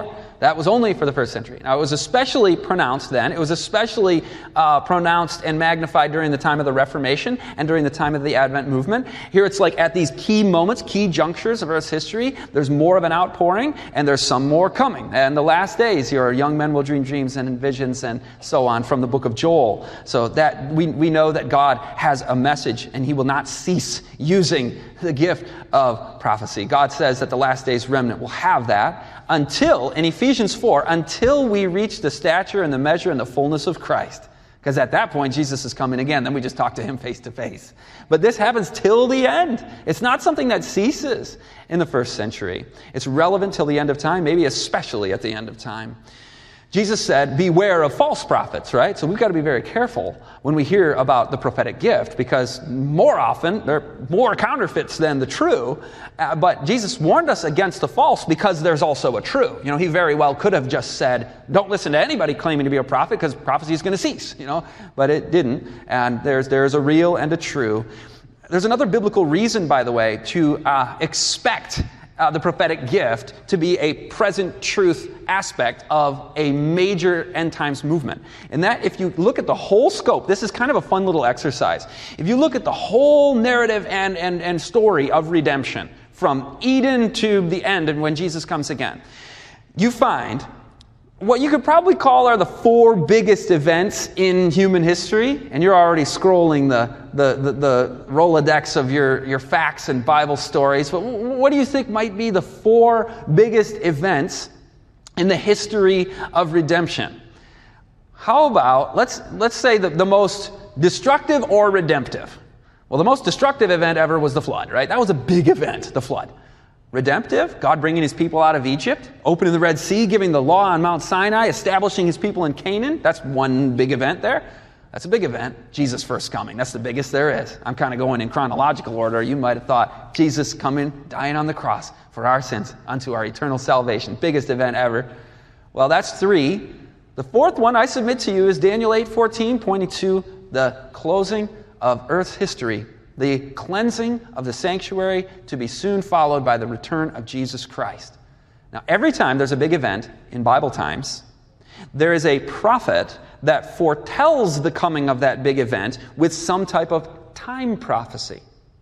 That was only for the first century. Now, it was especially pronounced then. It was especially uh, pronounced and magnified during the time of the Reformation and during the time of the Advent movement. Here it's like at these key moments, key junctures of Earth's history, there's more of an outpouring, and there's some more coming. And the last days, your young men will dream dreams and visions and so on from the book of Joel. So that we, we know that God has a message, and he will not cease using the gift of prophecy. God says that the last days remnant will have that until, in Ephesians four, until we reach the stature and the measure and the fullness of Christ. Because at that point, Jesus is coming again. Then we just talk to him face to face. But this happens till the end. It's not something that ceases in the first century. It's relevant till the end of time, maybe especially at the end of time. Jesus said, beware of false prophets, right? So we've got to be very careful when we hear about the prophetic gift, because more often, there are more counterfeits than the true. Uh, but Jesus warned us against the false because there's also a true. You know, he very well could have just said, don't listen to anybody claiming to be a prophet because prophecy is going to cease, you know. But it didn't. And there's, there's a real and a true. There's another biblical reason, by the way, to uh, expect Uh, the prophetic gift to be a present truth aspect of a major end times movement. And that, if you look at the whole scope, this is kind of a fun little exercise. If you look at the whole narrative and, and, and story of redemption, from Eden to the end and when Jesus comes again, you find what you could probably call are the four biggest events in human history. And you're already scrolling the, the, the, the Rolodex of your, your facts and Bible stories. But what do you think might be the four biggest events in the history of redemption? How about, let's, let's say the, the most destructive or redemptive. Well, the most destructive event ever was the flood, right? That was a big event, the flood. Redemptive, God bringing his people out of Egypt, opening the Red Sea, giving the law on Mount Sinai, establishing his people in Canaan. That's one big event there. That's a big event. Jesus' first coming. That's the biggest there is. I'm kind of going in chronological order. You might have thought Jesus coming, dying on the cross for our sins unto our eternal salvation. Biggest event ever. Well, that's three. The fourth one I submit to you is Daniel eight fourteen, pointing to the closing of Earth's history. The cleansing of the sanctuary to be soon followed by the return of Jesus Christ. Now, every time there's a big event in Bible times, there is a prophet that foretells the coming of that big event with some type of time prophecy.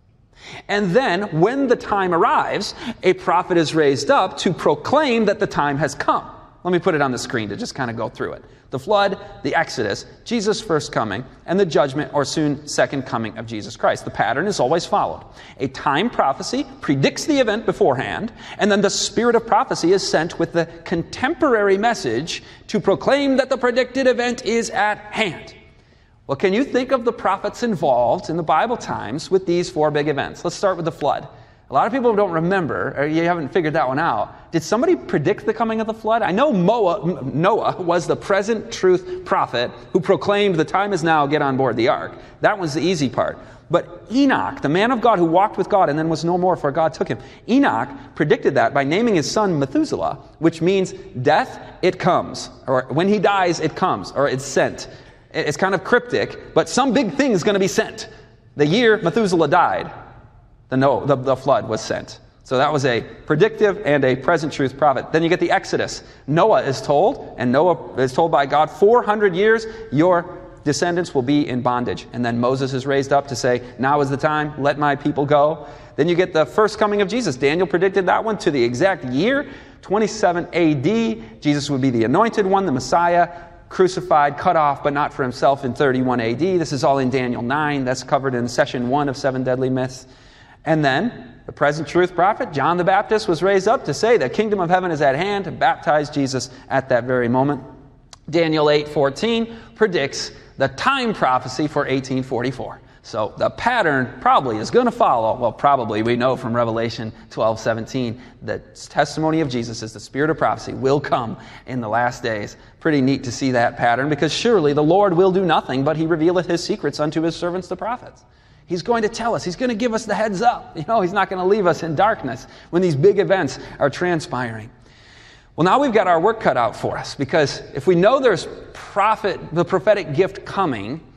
And then, when the time arrives, a prophet is raised up to proclaim that the time has come. Let me put it on the screen to just kind of go through it. The flood, the Exodus, Jesus' first coming, and the judgment or soon second coming of Jesus Christ. The pattern is always followed. A time prophecy predicts the event beforehand, and then the spirit of prophecy is sent with the contemporary message to proclaim that the predicted event is at hand. Well, can you think of the prophets involved in the Bible times with these four big events? Let's start with the flood. A lot of people don't remember, or you haven't figured that one out. Did somebody predict the coming of the flood? I know Noah, Noah was the present truth prophet who proclaimed the time is now, get on board the ark. That was the easy part. But Enoch, the man of God who walked with God and then was no more for God took him, Enoch predicted that by naming his son Methuselah, which means death, it comes. Or when he dies, it comes, or it's sent. It's kind of cryptic, but some big thing is going to be sent. The year Methuselah died, The, no, the, the flood was sent. So that was a predictive and a present truth prophet. Then you get the Exodus. Noah is told, and Noah is told by God, four hundred years, your descendants will be in bondage. And then Moses is raised up to say, now is the time, let my people go. Then you get the first coming of Jesus. Daniel predicted that one to the exact year, twenty-seven A D. Jesus would be the anointed one, the Messiah, crucified, cut off, but not for himself in thirty-one A D. This is all in Daniel nine. That's covered in session one of Seven Deadly Myths. And then, the present truth prophet, John the Baptist, was raised up to say the kingdom of heaven is at hand, to baptize Jesus at that very moment. Daniel eight fourteen predicts the time prophecy for eighteen forty-four. So the pattern probably is going to follow. Well, probably, we know from Revelation twelve seventeen, the testimony of Jesus is the spirit of prophecy will come in the last days. Pretty neat to see that pattern, because surely the Lord will do nothing but he revealeth his secrets unto his servants the prophets. He's going to tell us. He's going to give us the heads up. You know, he's not going to leave us in darkness when these big events are transpiring. Well, now we've got our work cut out for us, because if we know there's prophet, the prophetic gift coming,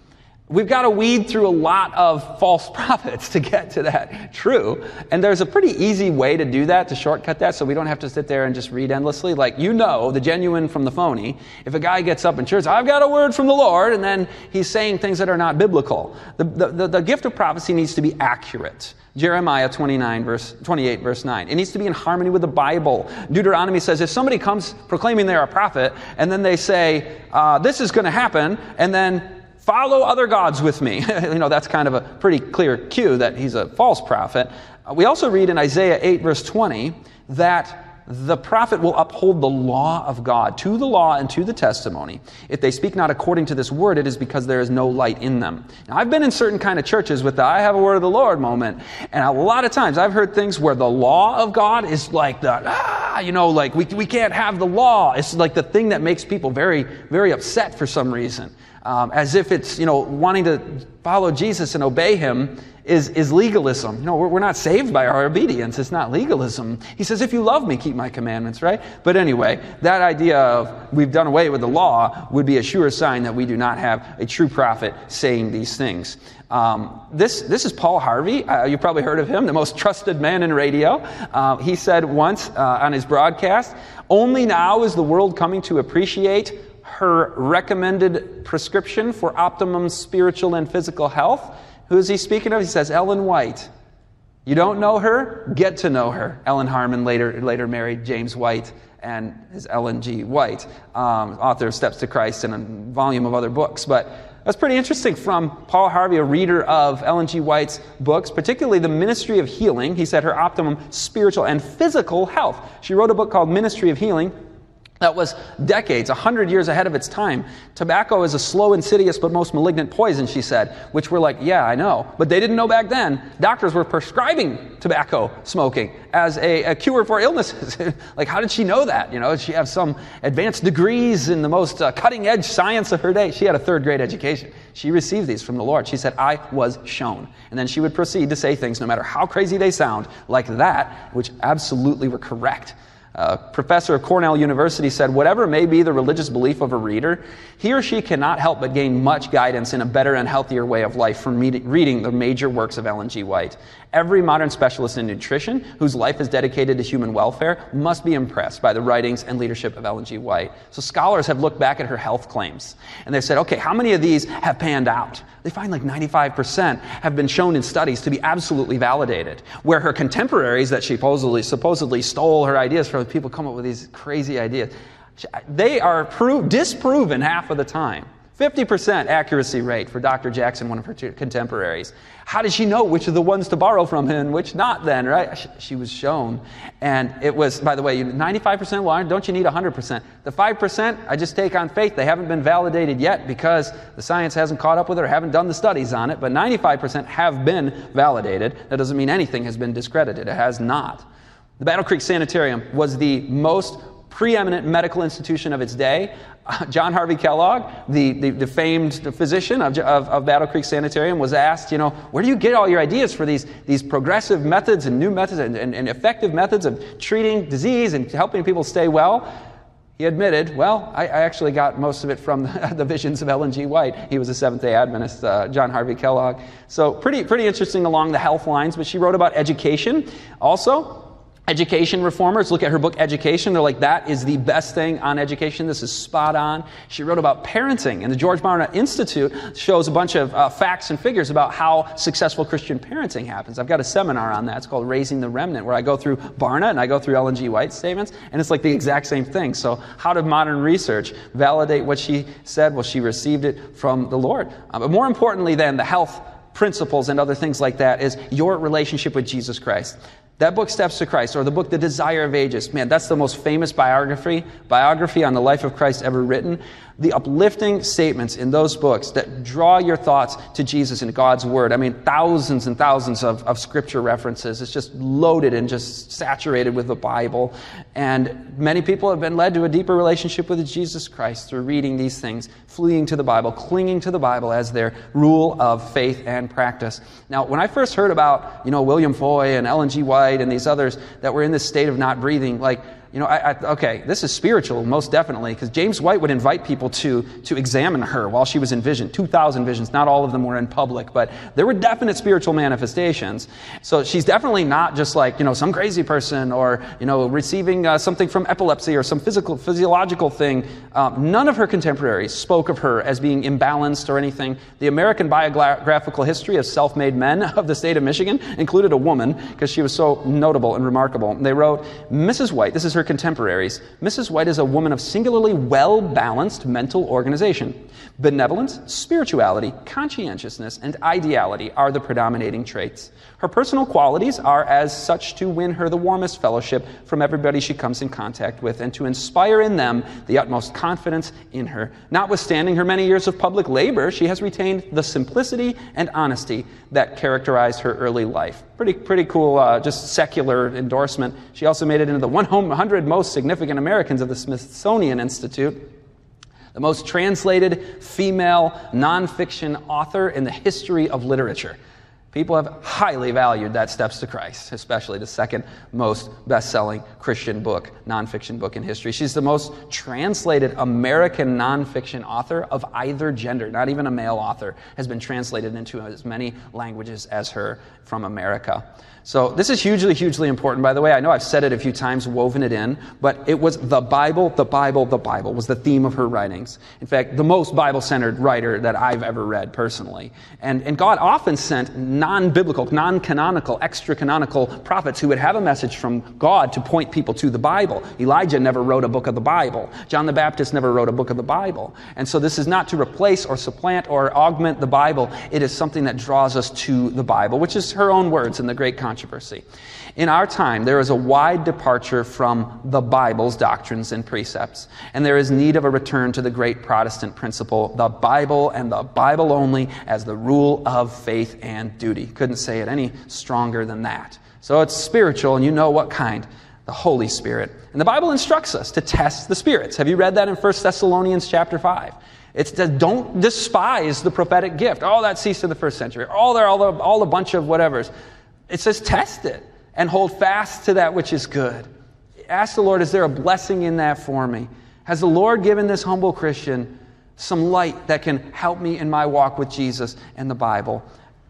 we've got to weed through a lot of false prophets to get to that true. And there's a pretty easy way to do that, to shortcut that, so we don't have to sit there and just read endlessly. Like, you know the genuine from the phony. If a guy gets up in church, I've got a word from the Lord, and then he's saying things that are not biblical. The, the, the, the gift of prophecy needs to be accurate. Jeremiah twenty-nine, verse twenty-eight, verse nine. It needs to be in harmony with the Bible. Deuteronomy says if somebody comes proclaiming they're a prophet, and then they say, uh, this is going to happen, and then follow other gods with me. You know, that's kind of a pretty clear cue that he's a false prophet. Uh, we also read in Isaiah eight, verse twenty, that the prophet will uphold the law of God, to the law and to the testimony. If they speak not according to this word, it is because there is no light in them. Now, I've been in certain kind of churches with the I have a word of the Lord moment, and a lot of times I've heard things where the law of God is like the, ah, you know, like we, we can't have the law. It's like the thing that makes people very, very upset for some reason. Um, as if it's, you know, wanting to follow Jesus and obey him is, is legalism. You know, we're, we're not saved by our obedience. It's not legalism. He says, if you love me, keep my commandments, right? But anyway, that idea of we've done away with the law would be a sure sign that we do not have a true prophet saying these things. Um, this, this is Paul Harvey. Uh, you've probably heard of him, the most trusted man in radio. Uh, he said once uh, on his broadcast, only now is the world coming to appreciate her recommended prescription for optimum spiritual and physical health. Who is he speaking of? He says Ellen White. You don't know her? Get to know her. Ellen Harmon later later married James White and is Ellen G. White, um, author of Steps to Christ and a volume of other books. But that's pretty interesting from Paul Harvey, a reader of Ellen G. White's books, particularly The Ministry of Healing. He said her optimum spiritual and physical health. She wrote a book called Ministry of Healing. That was decades, a hundred years ahead of its time. Tobacco is a slow, insidious, but most malignant poison, she said, which we're like, yeah, I know. But they didn't know back then. Doctors were prescribing tobacco smoking as a, a cure for illnesses. Like, how did she know that? You know, did she have some advanced degrees in the most uh, cutting-edge science of her day? She had a third-grade education. She received these from the Lord. She said, I was shown. And then she would proceed to say things, no matter how crazy they sound, like that, which absolutely were correct. A professor of Cornell University said, whatever may be the religious belief of a reader, he or she cannot help but gain much guidance in a better and healthier way of life from reading the major works of Ellen G. White. Every modern specialist in nutrition whose life is dedicated to human welfare must be impressed by the writings and leadership of Ellen G. White. So scholars have looked back at her health claims, and they said, okay, how many of these have panned out? They find like ninety-five percent have been shown in studies to be absolutely validated, where her contemporaries that she supposedly, supposedly stole her ideas from, people come up with these crazy ideas, they are pro- disproven half of the time. fifty percent accuracy rate for Doctor Jackson, one of her contemporaries. How did she know which of the ones to borrow from and which not then, right? She was shown. And it was, by the way, ninety-five percent, well, don't you need one hundred percent? The five percent, I just take on faith. They haven't been validated yet because the science hasn't caught up with it or haven't done the studies on it. But ninety-five percent have been validated. That doesn't mean anything has been discredited. It has not. The Battle Creek Sanitarium was the most preeminent medical institution of its day. Uh, John Harvey Kellogg, the, the, the famed physician of, of, of Battle Creek Sanitarium, was asked, you know, where do you get all your ideas for these, these progressive methods and new methods and, and, and effective methods of treating disease and helping people stay well? He admitted, well, I, I actually got most of it from the, the visions of Ellen G. White. He was a Seventh-day Adventist, uh, John Harvey Kellogg. So pretty, pretty interesting along the health lines, but she wrote about education also. Education reformers look at her book Education. They're like, that is the best thing on education. This is spot on. She wrote about parenting, and the George Barna Institute shows a bunch of uh, facts and figures about how successful Christian parenting happens. I've got a seminar on that. It's called Raising the Remnant, where I go through Barna and I go through Ellen G. White's statements, and it's like the exact same thing. So how did modern research validate what she said? Well, she received it from the Lord. Uh, but more importantly than the health principles and other things like that is your relationship with Jesus Christ. That book, Steps to Christ, or the book, The Desire of Ages, man, that's the most famous biography, biography on the life of Christ ever written. The uplifting statements in those books that draw your thoughts to Jesus and God's Word. I mean, thousands and thousands of, of scripture references. It's just loaded and just saturated with the Bible. And many people have been led to a deeper relationship with Jesus Christ through reading these things, fleeing to the Bible, clinging to the Bible as their rule of faith and practice. Now, when I first heard about, you know, William Foy and Ellen G. White and these others that were in this state of not breathing, like, You know, I, I, okay, this is spiritual, most definitely, because James White would invite people to, to examine her while she was in vision. two thousand visions, not all of them were in public, but there were definite spiritual manifestations. So she's definitely not just like, you know, some crazy person or, you know, receiving uh, something from epilepsy or some physical, physiological thing. Um, none of her contemporaries spoke of her as being imbalanced or anything. The American Biographical History of Self-Made Men of the state of Michigan included a woman because she was so notable and remarkable. They wrote, Missus White, this is her contemporaries, Missus White is a woman of singularly well-balanced mental organization. Benevolence, spirituality, conscientiousness, and ideality are the predominating traits. Her personal qualities are as such to win her the warmest fellowship from everybody she comes in contact with and to inspire in them the utmost confidence in her. Notwithstanding her many years of public labor, she has retained the simplicity and honesty that characterized her early life. Pretty pretty cool, uh, just secular endorsement. She also made it into the one hundred most significant Americans of the Smithsonian Institute. The most translated female nonfiction author in the history of literature. People have highly valued that Steps to Christ, especially the second most best-selling Christian book, nonfiction book in history. She's the most translated American nonfiction author of either gender. Not even a male author has been translated into as many languages as her from America. So this is hugely, hugely important, by the way. I know I've said it a few times, woven it in, but it was the Bible, the Bible, the Bible was the theme of her writings. In fact, the most Bible-centered writer that I've ever read personally. And, and God often sent non-biblical, non-canonical, extra-canonical prophets who would have a message from God to point people to the Bible. Elijah never wrote a book of the Bible. John the Baptist never wrote a book of the Bible. And so this is not to replace or supplant or augment the Bible. It is something that draws us to the Bible, which is her own words in the Great Controversy. Controversy. In our time, there is a wide departure from the Bible's doctrines and precepts, and there is need of a return to the great Protestant principle, the Bible and the Bible only as the rule of faith and duty. Couldn't say it any stronger than that. So it's spiritual, and you know what kind. The Holy Spirit. And the Bible instructs us to test the spirits. Have you read that in First Thessalonians chapter five? It's that don't despise the prophetic gift. Oh, that ceased in the first century. Oh, they're all a, all a bunch of whatevers. It says test it and hold fast to that which is good. Ask the Lord, is there a blessing in that for me? Has the Lord given this humble Christian some light that can help me in my walk with Jesus and the Bible?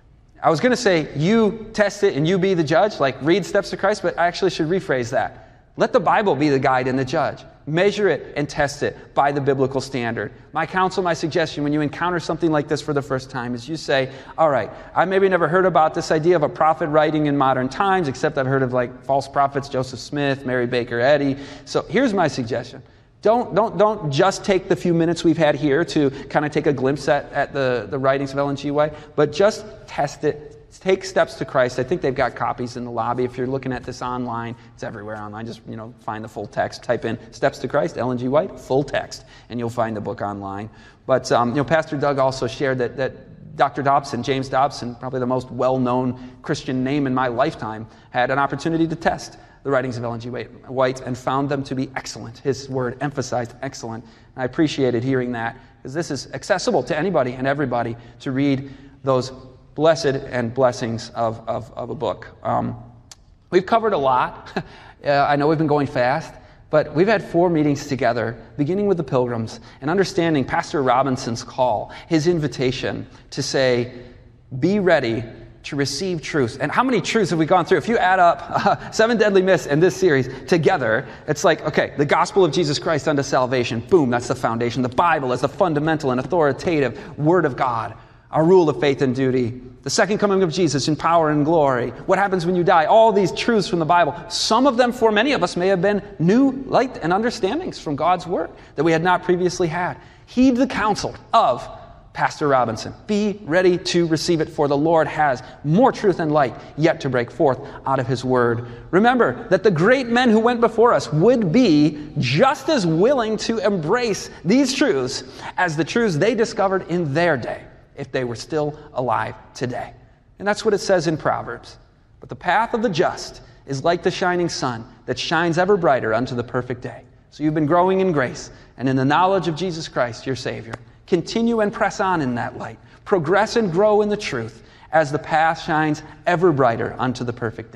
I was going to say, you test it and you be the judge, like read Steps to Christ, but I actually should rephrase that. Let the Bible be the guide and the judge. Measure it and test it by the biblical standard. My counsel, my suggestion, when you encounter something like this for the first time, is you say, all right, I maybe never heard about this idea of a prophet writing in modern times, except I've heard of like false prophets, Joseph Smith, Mary Baker Eddy. So here's my suggestion. Don't, don't, don't just take the few minutes we've had here to kind of take a glimpse at, at the, the writings of Ellen G. White, but just test it. Take Steps to Christ. I think they've got copies in the lobby. If you're looking at this online, it's everywhere online. Just, you know, find the full text. Type in Steps to Christ, Ellen G. White, full text, and you'll find the book online. But, um, you know, Pastor Doug also shared that, that Doctor Dobson, James Dobson, probably the most well-known Christian name in my lifetime, had an opportunity to test the writings of Ellen G. White and found them to be excellent. His word emphasized excellent. And I appreciated hearing that, because this is accessible to anybody and everybody to read those blessed and blessings of, of, of a book. Um, we've covered a lot. uh, I know we've been going fast, but we've had four meetings together, beginning with the Pilgrims, and understanding Pastor Robinson's call, his invitation to say, be ready to receive truth. And how many truths have we gone through? If you add up uh, seven deadly myths in this series together, it's like, okay, the gospel of Jesus Christ unto salvation, boom, that's the foundation. The Bible is the fundamental and authoritative word of God. Our rule of faith and duty, the second coming of Jesus in power and glory, what happens when you die, all these truths from the Bible. Some of them, for many of us, may have been new light and understandings from God's Word that we had not previously had. Heed the counsel of Pastor Robinson. Be ready to receive it, for the Lord has more truth and light yet to break forth out of His Word. Remember that the great men who went before us would be just as willing to embrace these truths as the truths they discovered in their day, if they were still alive today. And that's what it says in Proverbs. But the path of the just is like the shining sun that shines ever brighter unto the perfect day. So you've been growing in grace and in the knowledge of Jesus Christ, your Savior. Continue and press on in that light. Progress and grow in the truth as the path shines ever brighter unto the perfect day.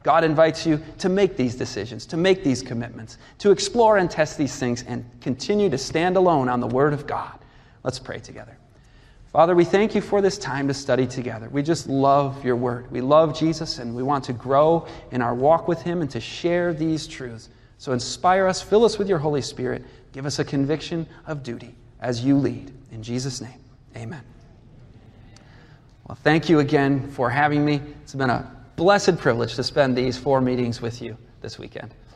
God invites you to make these decisions, to make these commitments, to explore and test these things, and continue to stand alone on the Word of God. Let's pray together. Father, we thank you for this time to study together. We just love your Word. We love Jesus, and we want to grow in our walk with him and to share these truths. So inspire us, fill us with your Holy Spirit. Give us a conviction of duty as you lead. In Jesus' name, amen. Well, thank you again for having me. It's been a blessed privilege to spend these four meetings with you this weekend.